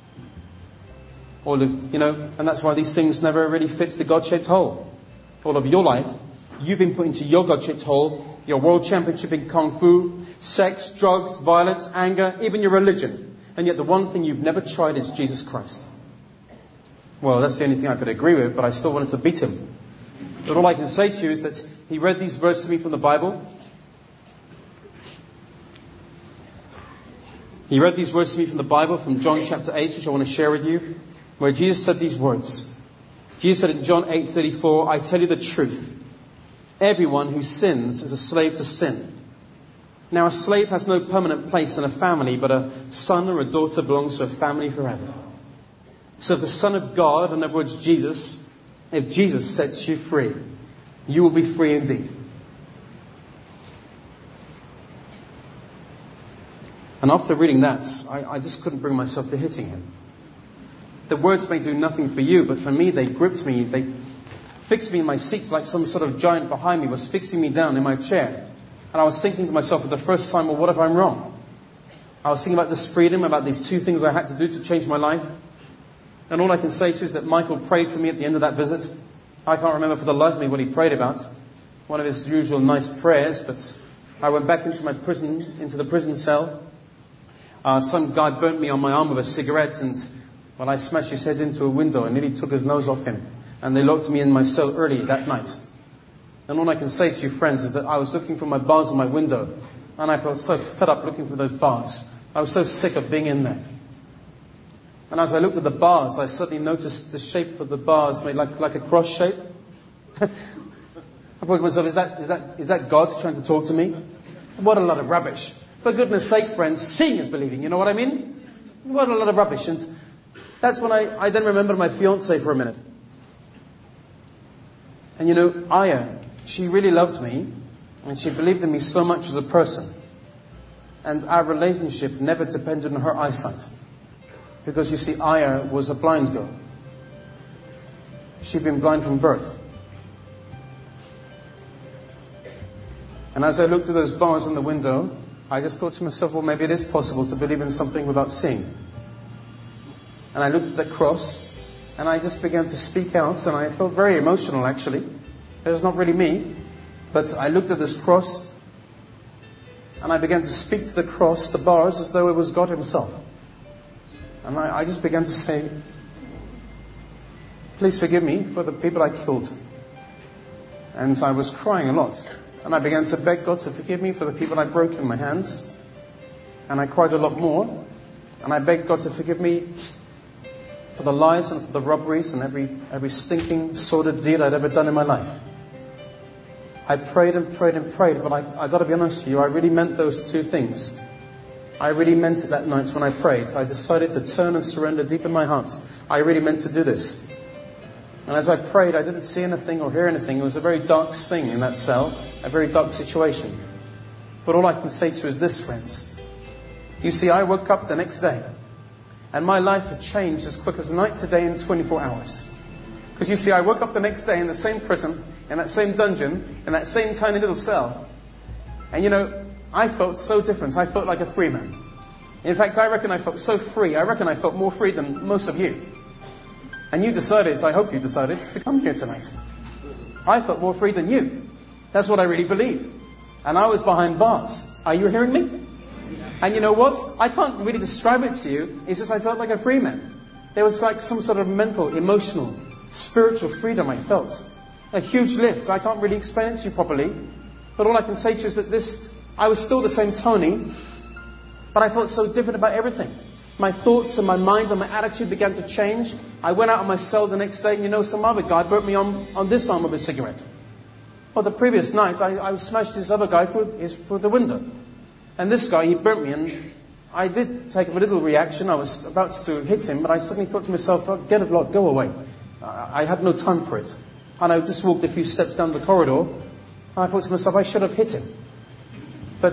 Or, you know, and that's why these things never really fits the God-shaped hole. All of your life, you've been put into your God-shaped hole. Your world championship in kung fu, sex, drugs, violence, anger, even your religion. And yet the one thing you've never tried is Jesus Christ. Well, that's the only thing I could agree with, but I still wanted to beat him. But all I can say to you is that he read these verses to me from the Bible. He read these words to me from the Bible, from John chapter eight, which I want to share with you, where Jesus said these words. Jesus said in John eight thirty-four, I tell you the truth. Everyone who sins is a slave to sin. Now, a slave has no permanent place in a family, but a son or a daughter belongs to a family forever. So if the Son of God, in other words, Jesus, if Jesus sets you free, you will be free indeed. And after reading that, I, I just couldn't bring myself to hitting him. The words may do nothing for you, but for me, they gripped me. They fixed me in my seat like some sort of giant behind me was fixing me down in my chair. And I was thinking to myself for the first time, well, what if I'm wrong? I was thinking about this freedom, about these two things I had to do to change my life. And all I can say to you is that Michael prayed for me at the end of that visit. I can't remember for the life of me what he prayed about. One of his usual nice prayers, but I went back into my prison, into the prison cell. Uh, some guy burnt me on my arm with a cigarette, and well, I smashed his head into a window and nearly took his nose off him. And they locked me in my cell early that night. And all I can say to you, friends, is that I was looking for my bars on my window, and I felt so fed up looking for those bars. I was so sick of being in there. And as I looked at the bars, I suddenly noticed the shape of the bars made like, like a cross shape. I thought to myself, is that, is that, is that God trying to talk to me? What a lot of rubbish. For goodness sake, friends, seeing is believing. You know what I mean? What a lot of rubbish. And that's when I, I then remembered my fiancée for a minute. And you know, Aya, she really loved me, and she believed in me so much as a person. And our relationship never depended on her eyesight. Because you see, Aya was a blind girl. She'd been blind from birth. And as I looked at those bars on the window, I just thought to myself, well, maybe it is possible to believe in something without seeing. And I looked at the cross, and I just began to speak out, and I felt very emotional, actually. It was not really me, but I looked at this cross, and I began to speak to the cross, the bars, as though it was God himself. And I, I just began to say, please forgive me for the people I killed. And so I was crying a lot. And I began to beg God to forgive me for the people I broke in my hands. And I cried a lot more. And I begged God to forgive me for the lies and for the robberies and every, every stinking, sordid deed I'd ever done in my life. I prayed and prayed and prayed, but I, I got to be honest with you, I really meant those two things. I really meant it that night when I prayed. I decided to turn and surrender deep in my heart. I really meant to do this. And as I prayed, I didn't see anything or hear anything. It was a very dark thing in that cell, a very dark situation. But all I can say to you is this, friends. You see, I woke up the next day, and my life had changed as quick as night to day in twenty-four hours. Because you see, I woke up the next day in the same prison, in that same dungeon, in that same tiny little cell. And you know, I felt so different. I felt like a free man. In fact, I reckon I felt so free. I reckon I felt more free than most of you. And you decided, I hope you decided, to come here tonight. I felt more free than you. That's what I really believe. And I was behind bars. Are you hearing me? And you know what? I can't really describe it to you. It's just I felt like a free man. There was like some sort of mental, emotional, spiritual freedom I felt. A huge lift. I can't really explain it to you properly. But all I can say to you is that this, I was still the same Tony, but I felt so different about everything. My thoughts and my mind and my attitude began to change. I went out of my cell the next day, and you know, some other guy burnt me on, on this arm with a cigarette. Well, the previous night, I, I smashed this other guy through, his, through the window. And this guy, he burnt me, and I did take a little reaction. I was about to hit him, but I suddenly thought to myself, oh, get it, Lord, go away. I, I had no time for it. And I just walked a few steps down the corridor, and I thought to myself, I should have hit him. But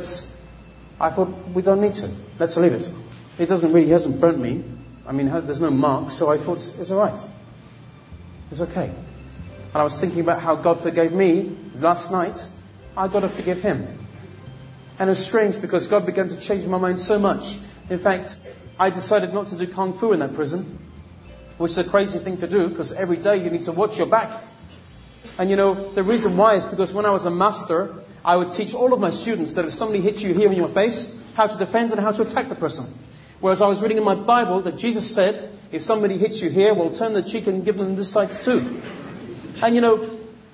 I thought, we don't need to. Let's leave it. It doesn't really, he hasn't burnt me. I mean, there's no mark, so I thought, it's all right. It's okay. And I was thinking about how God forgave me last night. I got to forgive him. And it's strange because God began to change my mind so much. In fact, I decided not to do Kung Fu in that prison, which is a crazy thing to do because every day you need to watch your back. And you know, the reason why is because when I was a master, I would teach all of my students that if somebody hits you here in your face, how to defend and how to attack the person. Whereas I was reading in my Bible that Jesus said, if somebody hits you here, well, turn the cheek and give them this side too. And you know,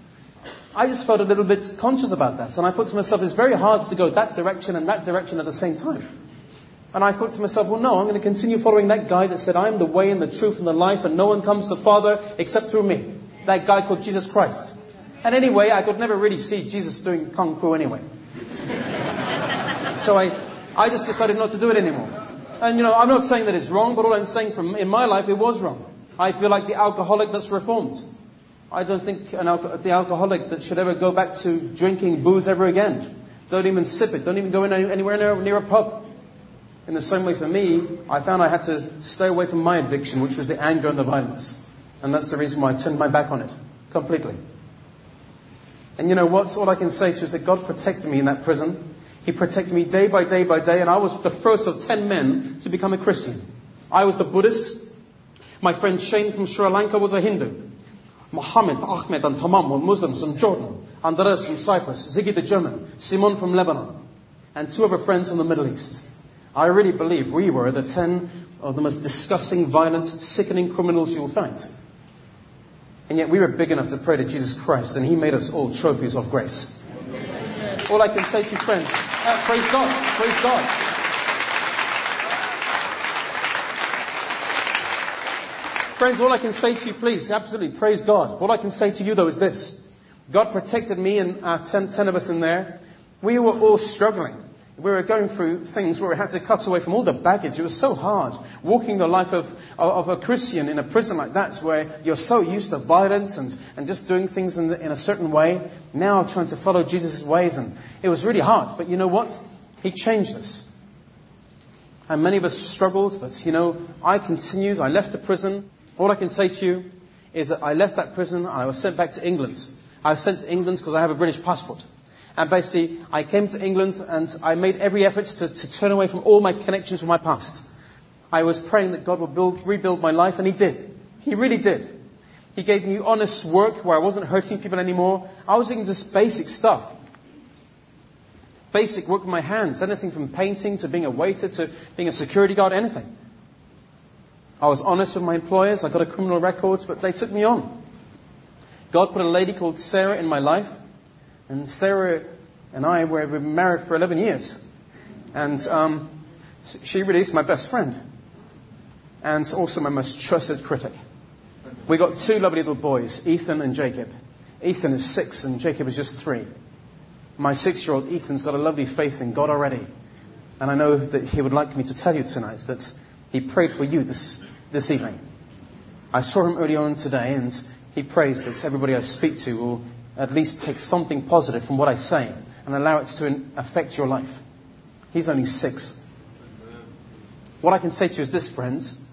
I just felt a little bit conscious about that. And I thought to myself, it's very hard to go that direction and that direction at the same time. And I thought to myself, well, no, I'm going to continue following that guy that said, I am the way and the truth and the life, and no one comes to the Father except through me. That guy called Jesus Christ. And anyway, I could never really see Jesus doing Kung Fu anyway. So I, I just decided not to do it anymore. And, you know, I'm not saying that it's wrong, but all I'm saying from in my life, it was wrong. I feel like the alcoholic that's reformed. I don't think an alco- the alcoholic that should ever go back to drinking booze ever again. Don't even sip it. Don't even go in any, anywhere near, near a pub. In the same way for me, I found I had to stay away from my addiction, which was the anger and the violence. And that's the reason why I turned my back on it. Completely. And you know what? All I can say to you is that God protected me in that prison. He protected me day by day by day. And I was the first of ten men to become a Christian. I was the Buddhist. My friend Shane from Sri Lanka was a Hindu. Mohammed, Ahmed and Tamam were Muslims from Jordan. Andres from Cyprus. Ziggy the German. Simon from Lebanon. And two of our friends from the Middle East. I really believe we were the ten of the most disgusting, violent, sickening criminals you'll find. And yet we were big enough to pray to Jesus Christ, and He made us all trophies of grace. All I can say to you, friends, uh, praise God, praise God. Friends, all I can say to you, please, absolutely, praise God. All I can say to you, though, is this. God protected me and uh, ten, ten of us in there. We were all struggling. We were going through things where we had to cut away from all the baggage. It was so hard. Walking the life of, of, of a Christian in a prison like that, where you're so used to violence and, and just doing things in, the, in a certain way. Now trying to follow Jesus' ways. And it was really hard. But you know what? He changed us. And many of us struggled. But, you know, I continued. I left the prison. All I can say to you is that I left that prison and I was sent back to England. I was sent to England because I have a British passport. And basically, I came to England and I made every effort to, to turn away from all my connections with my past. I was praying that God would build, rebuild my life, and He did. He really did. He gave me honest work where I wasn't hurting people anymore. I was doing just basic stuff. Basic work with my hands. Anything from painting to being a waiter to being a security guard, anything. I was honest with my employers. I got a criminal record, but they took me on. God put a lady called Sarah in my life. And Sarah and I were married for eleven years. And um, she really is my best friend. And also my most trusted critic. We got two lovely little boys, Ethan and Jacob. Ethan is six and Jacob is just three. My six-year-old Ethan's got a lovely faith in God already. And I know that he would like me to tell you tonight that he prayed for you this, this evening. I saw him early on today, and he prays that everybody I speak to will at least take something positive from what I say and allow it to affect your life. He's only six. What I can say to you is this, friends.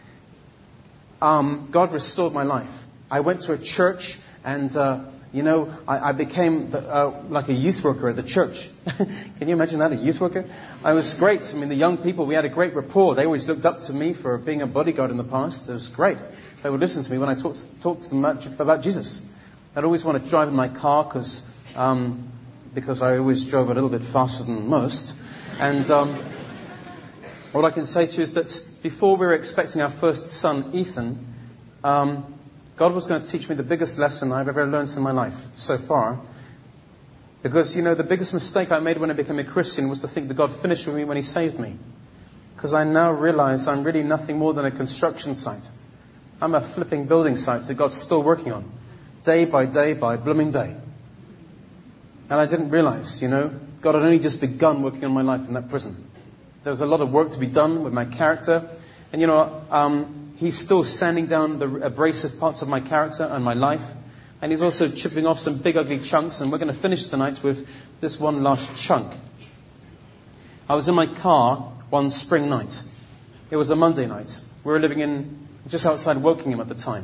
Um, God restored my life. I went to a church and, uh, you know, I, I became the, uh, like a youth worker at the church. Can you imagine that, a youth worker? I was great. I mean, the young people, we had a great rapport. They always looked up to me for being a bodyguard in the past. It was great. They would listen to me when I talked, talked to them about, about Jesus. I'd always want to drive in my car because um, because I always drove a little bit faster than most. And um, all I can say to you is that before we were expecting our first son, Ethan, um, God was going to teach me the biggest lesson I've ever learned in my life so far. Because, you know, the biggest mistake I made when I became a Christian was to think that God finished with me when He saved me. Because I now realize I'm really nothing more than a construction site. I'm a flipping building site that God's still working on. Day by day by blooming day. And I didn't realize, you know, God had only just begun working on my life in that prison. There was a lot of work to be done with my character. And, you know, um, He's still sanding down the abrasive parts of my character and my life. And He's also chipping off some big ugly chunks. And we're going to finish tonight with this one last chunk. I was in my car one spring night. It was a Monday night. We were living in just outside Wokingham at the time.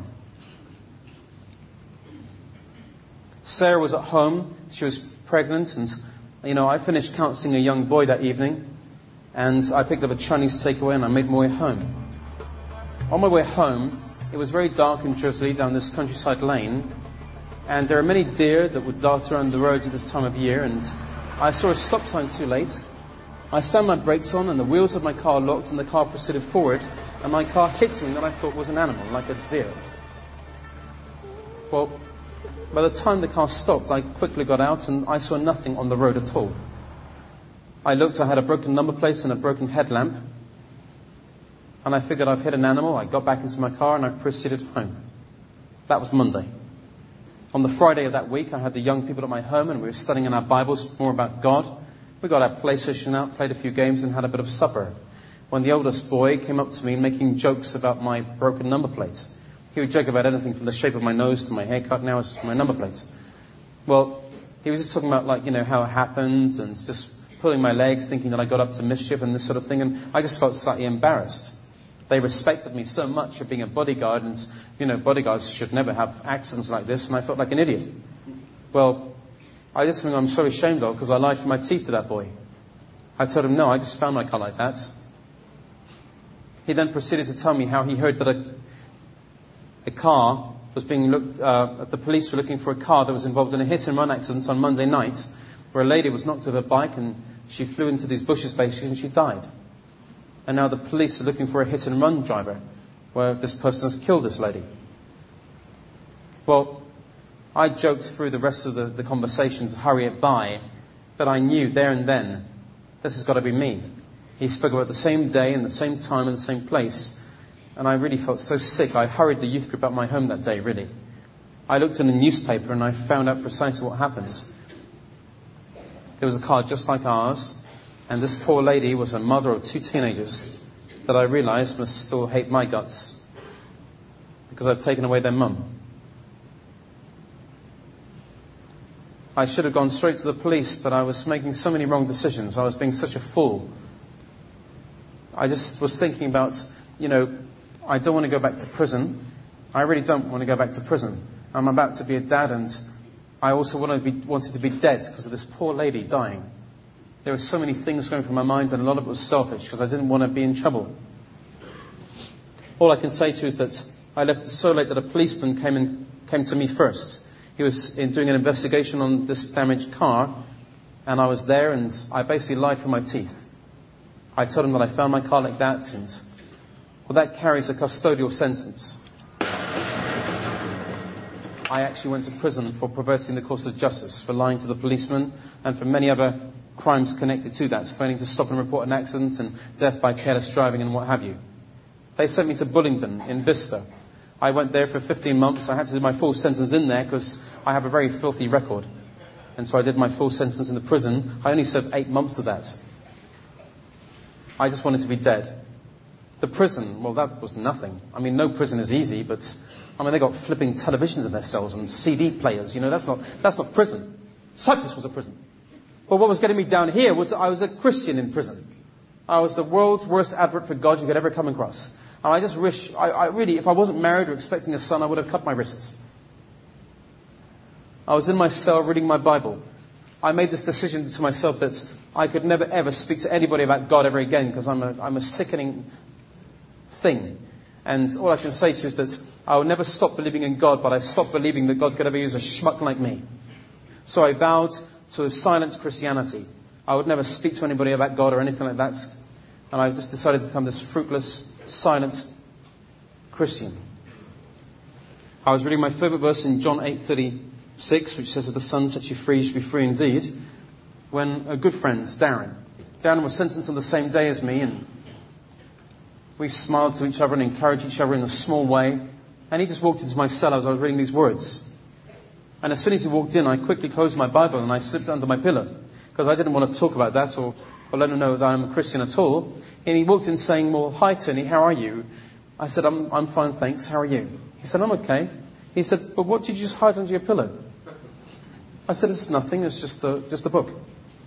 Sarah was at home. She was pregnant, and, you know, I finished counselling a young boy that evening, and I picked up a Chinese takeaway and I made my way home. On my way home, it was very dark in Jersey down this countryside lane, and there are many deer that would dart around the roads at this time of year, and I saw a stop sign too late. I slammed my brakes on, and the wheels of my car locked, and the car proceeded forward, and my car hit something that I thought was an animal, like a deer. Well, by the time the car stopped, I quickly got out and I saw nothing on the road at all. I looked, I had a broken number plate and a broken headlamp. And I figured I've hit an animal. I got back into my car and I proceeded home. That was Monday. On the Friday of that week, I had the young people at my home and we were studying in our Bibles more about God. We got our PlayStation out, played a few games and had a bit of supper. When the oldest boy came up to me making jokes about my broken number plates. He would joke about anything from the shape of my nose to my haircut, now it's my number plates. Well, he was just talking about, like, you know, how it happened and just pulling my legs, thinking that I got up to mischief and this sort of thing, and I just felt slightly embarrassed. They respected me so much for being a bodyguard, and, you know, bodyguards should never have accidents like this, and I felt like an idiot. Well, I did something I'm so ashamed of because I lied for my teeth to that boy. I told him, no, I just found my car like that. He then proceeded to tell me how he heard that a, a car was being looked, uh, the police were looking for a car that was involved in a hit-and-run accident on Monday night, where a lady was knocked off her bike and she flew into these bushes basically and she died. And now the police are looking for a hit-and-run driver, where this person has killed this lady. Well, I joked through the rest of the, the conversation to hurry it by, but I knew there and then, this has got to be me. He spoke about the same day and the same time and the same place, and I really felt so sick. I hurried the youth group out my home that day, really. I looked in a newspaper and I found out precisely what happened. There was a car just like ours, and this poor lady was a mother of two teenagers that I realized must still hate my guts because I've taken away their mum. I should have gone straight to the police, but I was making so many wrong decisions. I was being such a fool. I just was thinking about, you know, I don't want to go back to prison. I really don't want to go back to prison. I'm about to be a dad, and I also wanted to be, wanted to be dead because of this poor lady dying. There were so many things going through my mind, and a lot of it was selfish because I didn't want to be in trouble. All I can say to you is that I left it so late that a policeman came in, came to me first. He was in doing an investigation on this damaged car, and I was there, and I basically lied for my teeth. I told him that I found my car like that, and well, that carries a custodial sentence. I actually went to prison for perverting the course of justice, for lying to the policeman, and for many other crimes connected to that, failing to stop and report an accident and death by careless driving and what have you. They sent me to Bullingdon in Bicester. I went there for fifteen months. I had to do my full sentence in there because I have a very filthy record. And so I did my full sentence in the prison. I only served eight months of that. I just wanted to be dead. The prison, well, that was nothing. I mean, no prison is easy, but I mean, they got flipping televisions in their cells and C D players. You know, that's not that's not prison. Cyprus was a prison. But what was getting me down here was that I was a Christian in prison. I was the world's worst advert for God you could ever come across. And I just wish, I, I really, if I wasn't married or expecting a son, I would have cut my wrists. I was in my cell reading my Bible. I made this decision to myself that I could never ever speak to anybody about God ever again because I'm a, I'm a sickening thing. And all I can say to you is that I will never stop believing in God, but I stopped believing that God could ever use a schmuck like me. So I vowed to silence Christianity. I would never speak to anybody about God or anything like that. And I just decided to become this fruitless, silent Christian. I was reading my favourite verse in John eight thirty-six, which says, if the Son sets you free, you should be free indeed. When a good friend, Darren, Darren was sentenced on the same day as me, and we smiled to each other and encouraged each other in a small way. And he just walked into my cell as I was reading these words. And as soon as he walked in, I quickly closed my Bible and I slipped it under my pillow because I didn't want to talk about that or, or let him know that I'm a Christian at all. And he walked in saying, well, hi, Tony, how are you? I said, I'm, I'm fine, thanks. How are you? He said, I'm okay. He said, but what did you just hide under your pillow? I said, it's nothing. It's just a, just a book.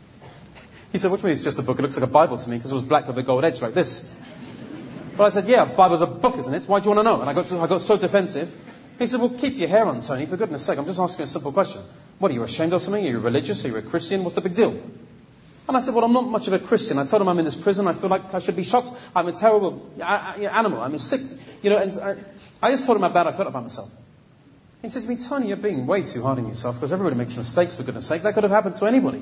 He said, what do you mean it's just a book? It looks like a Bible to me because it was black with a gold edge like this. But I said, yeah, Bible's a book, isn't it? Why do you want to know? And I got, I got so defensive. He said, well, keep your hair on, Tony, for goodness sake. I'm just asking a simple question. What, are you ashamed of something? Are you religious? Are you a Christian? What's the big deal? And I said, well, I'm not much of a Christian. I told him I'm in this prison. I feel like I should be shot. I'm a terrible animal. I'm a sick, you know, and I, I just told him how bad I felt about myself. He said to me, Tony, you're being way too hard on yourself because everybody makes mistakes, for goodness sake. That could have happened to anybody.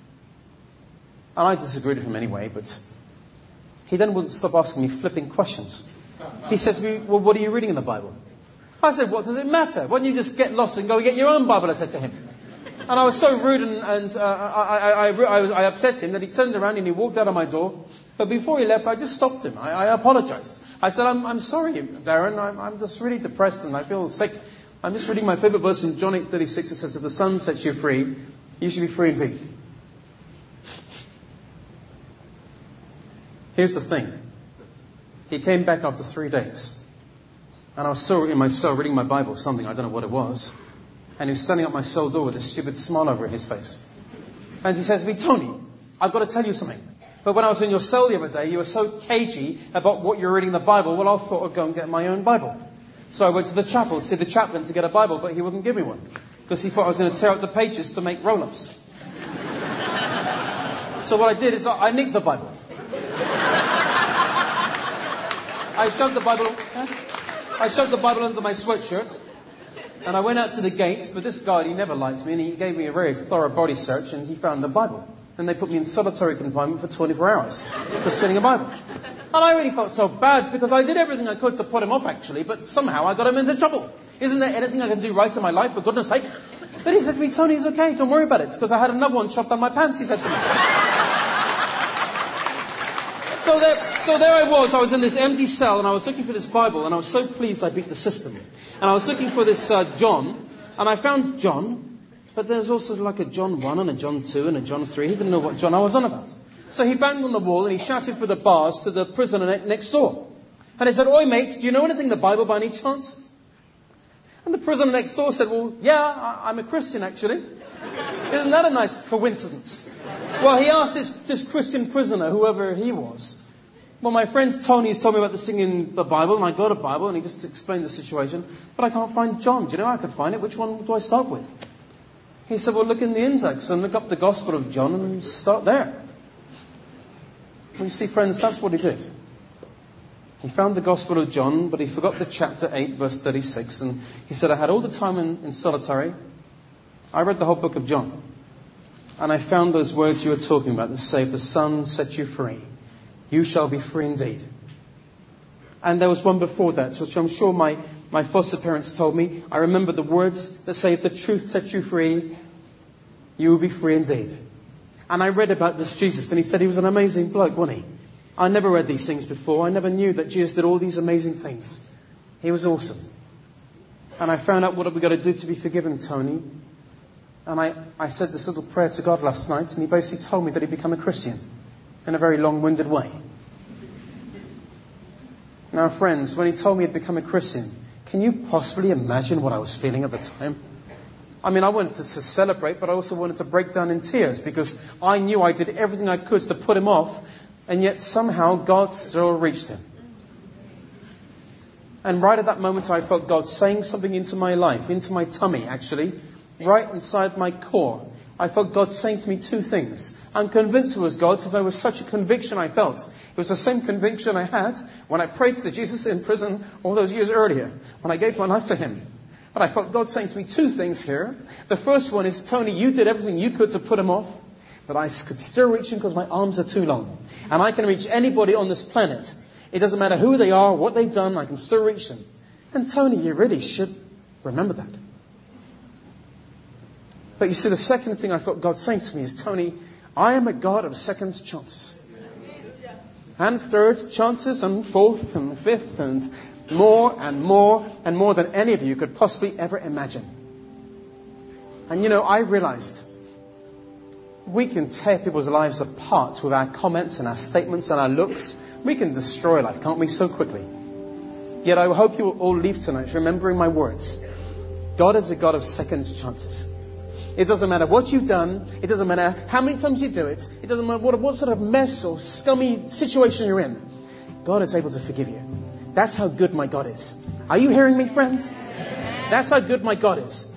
And I disagreed with him anyway, but he then wouldn't stop asking me flipping questions. He said to me, well, what are you reading in the Bible? I said, what does it matter? Why don't you just get lost and go get your own Bible, I said to him. And I was so rude and, and uh, I, I, I, I, was, I upset him that he turned around and he walked out of my door. But before he left, I just stopped him. I, I apologized. I said, I'm, I'm sorry, Darren. I'm, I'm just really depressed and I feel sick. I'm just reading my favorite verse in John eight thirty-six. It says, if the Son sets you free, you should be free indeed. Here's the thing. He came back after three days. And I was still in my cell reading my Bible, something, I don't know what it was. And he was standing at my cell door with a stupid smile over his face. And he says to me, Tony, I've got to tell you something. But when I was in your cell the other day, you were so cagey about what you're reading in the Bible. Well, I thought I'd go and get my own Bible. So I went to the chapel to see the chaplain to get a Bible, but he wouldn't give me one. Because he thought I was going to tear up the pages to make roll-ups. So what I did is I, I nicked the Bible. I shoved the Bible... I shoved the Bible under my sweatshirt. And I went out to the gates, but this guy, he never liked me, and he gave me a very thorough body search, and he found the Bible. And they put me in solitary confinement for twenty-four hours for stealing a Bible. And I really felt so bad, because I did everything I could to put him off, actually, but somehow I got him into trouble. Isn't there anything I can do right in my life, for goodness sake? Then he said to me, Tony, it's okay, don't worry about it. It's because I had another one chopped down my pants, he said to me. So there, so there I was, I was in this empty cell, and I was looking for this Bible, and I was so pleased I beat the system. And I was looking for this uh, John, and I found John, but there's also like a John one and a John two and a John three. He didn't know what John I was on about. So he banged on the wall and he shouted for the bars to the prisoner ne- next door. And he said, Oi mate, do you know anything in the Bible by any chance? And the prisoner next door said, well, yeah, I- I'm a Christian actually. Isn't that a nice coincidence? Well, he asked this, this Christian prisoner, whoever he was. Well, my friend Tony's told me about the singing the Bible, and I got a Bible, and he just explained the situation. But I can't find John. Do you know how I could find it? Which one do I start with? He said, well, look in the index and look up the Gospel of John and start there. Well, you see, friends, that's what he did. He found the Gospel of John, but he forgot the chapter eight, verse thirty-six. And he said, I had all the time in, in solitary. I read the whole book of John. And I found those words you were talking about that say, if the Son set you free, you shall be free indeed. And there was one before that, which I'm sure my, my foster parents told me. I remember the words that say, if the truth sets you free, you will be free indeed. And I read about this Jesus, and he said he was an amazing bloke, wasn't he? I never read these things before. I never knew that Jesus did all these amazing things. He was awesome. And I found out what have we got to do to be forgiven, Tony. And I, I said this little prayer to God last night, and he basically told me that he'd become a Christian. In a very long-winded way. Now, friends, when he told me he'd become a Christian, can you possibly imagine what I was feeling at the time? I mean, I wanted to celebrate, but I also wanted to break down in tears because I knew I did everything I could to put him off, and yet somehow God still reached him. And right at that moment, I felt God saying something into my life, into my tummy, actually, right inside my core. I felt God saying to me two things. I'm convinced it was God because there was such a conviction I felt. It was the same conviction I had when I prayed to Jesus in prison all those years earlier, when I gave my life to him. But I felt God saying to me two things here. The first one is, Tony, you did everything you could to put him off, but I could still reach him because my arms are too long. And I can reach anybody on this planet. It doesn't matter who they are, what they've done, I can still reach them. And Tony, you really should remember that. But you see, the second thing I felt God saying to me is, Tony, I am a God of second chances. And third chances, and fourth, and fifth, and more, and more, and more than any of you could possibly ever imagine. And you know, I realized we can tear people's lives apart with our comments and our statements and our looks. We can destroy life, can't we, so quickly? Yet I hope you will all leave tonight remembering my words. God is a God of second chances. It doesn't matter what you've done. It doesn't matter how many times you do it. It doesn't matter what, what sort of mess or scummy situation you're in. God is able to forgive you. That's how good my God is. Are you hearing me, friends? That's how good my God is.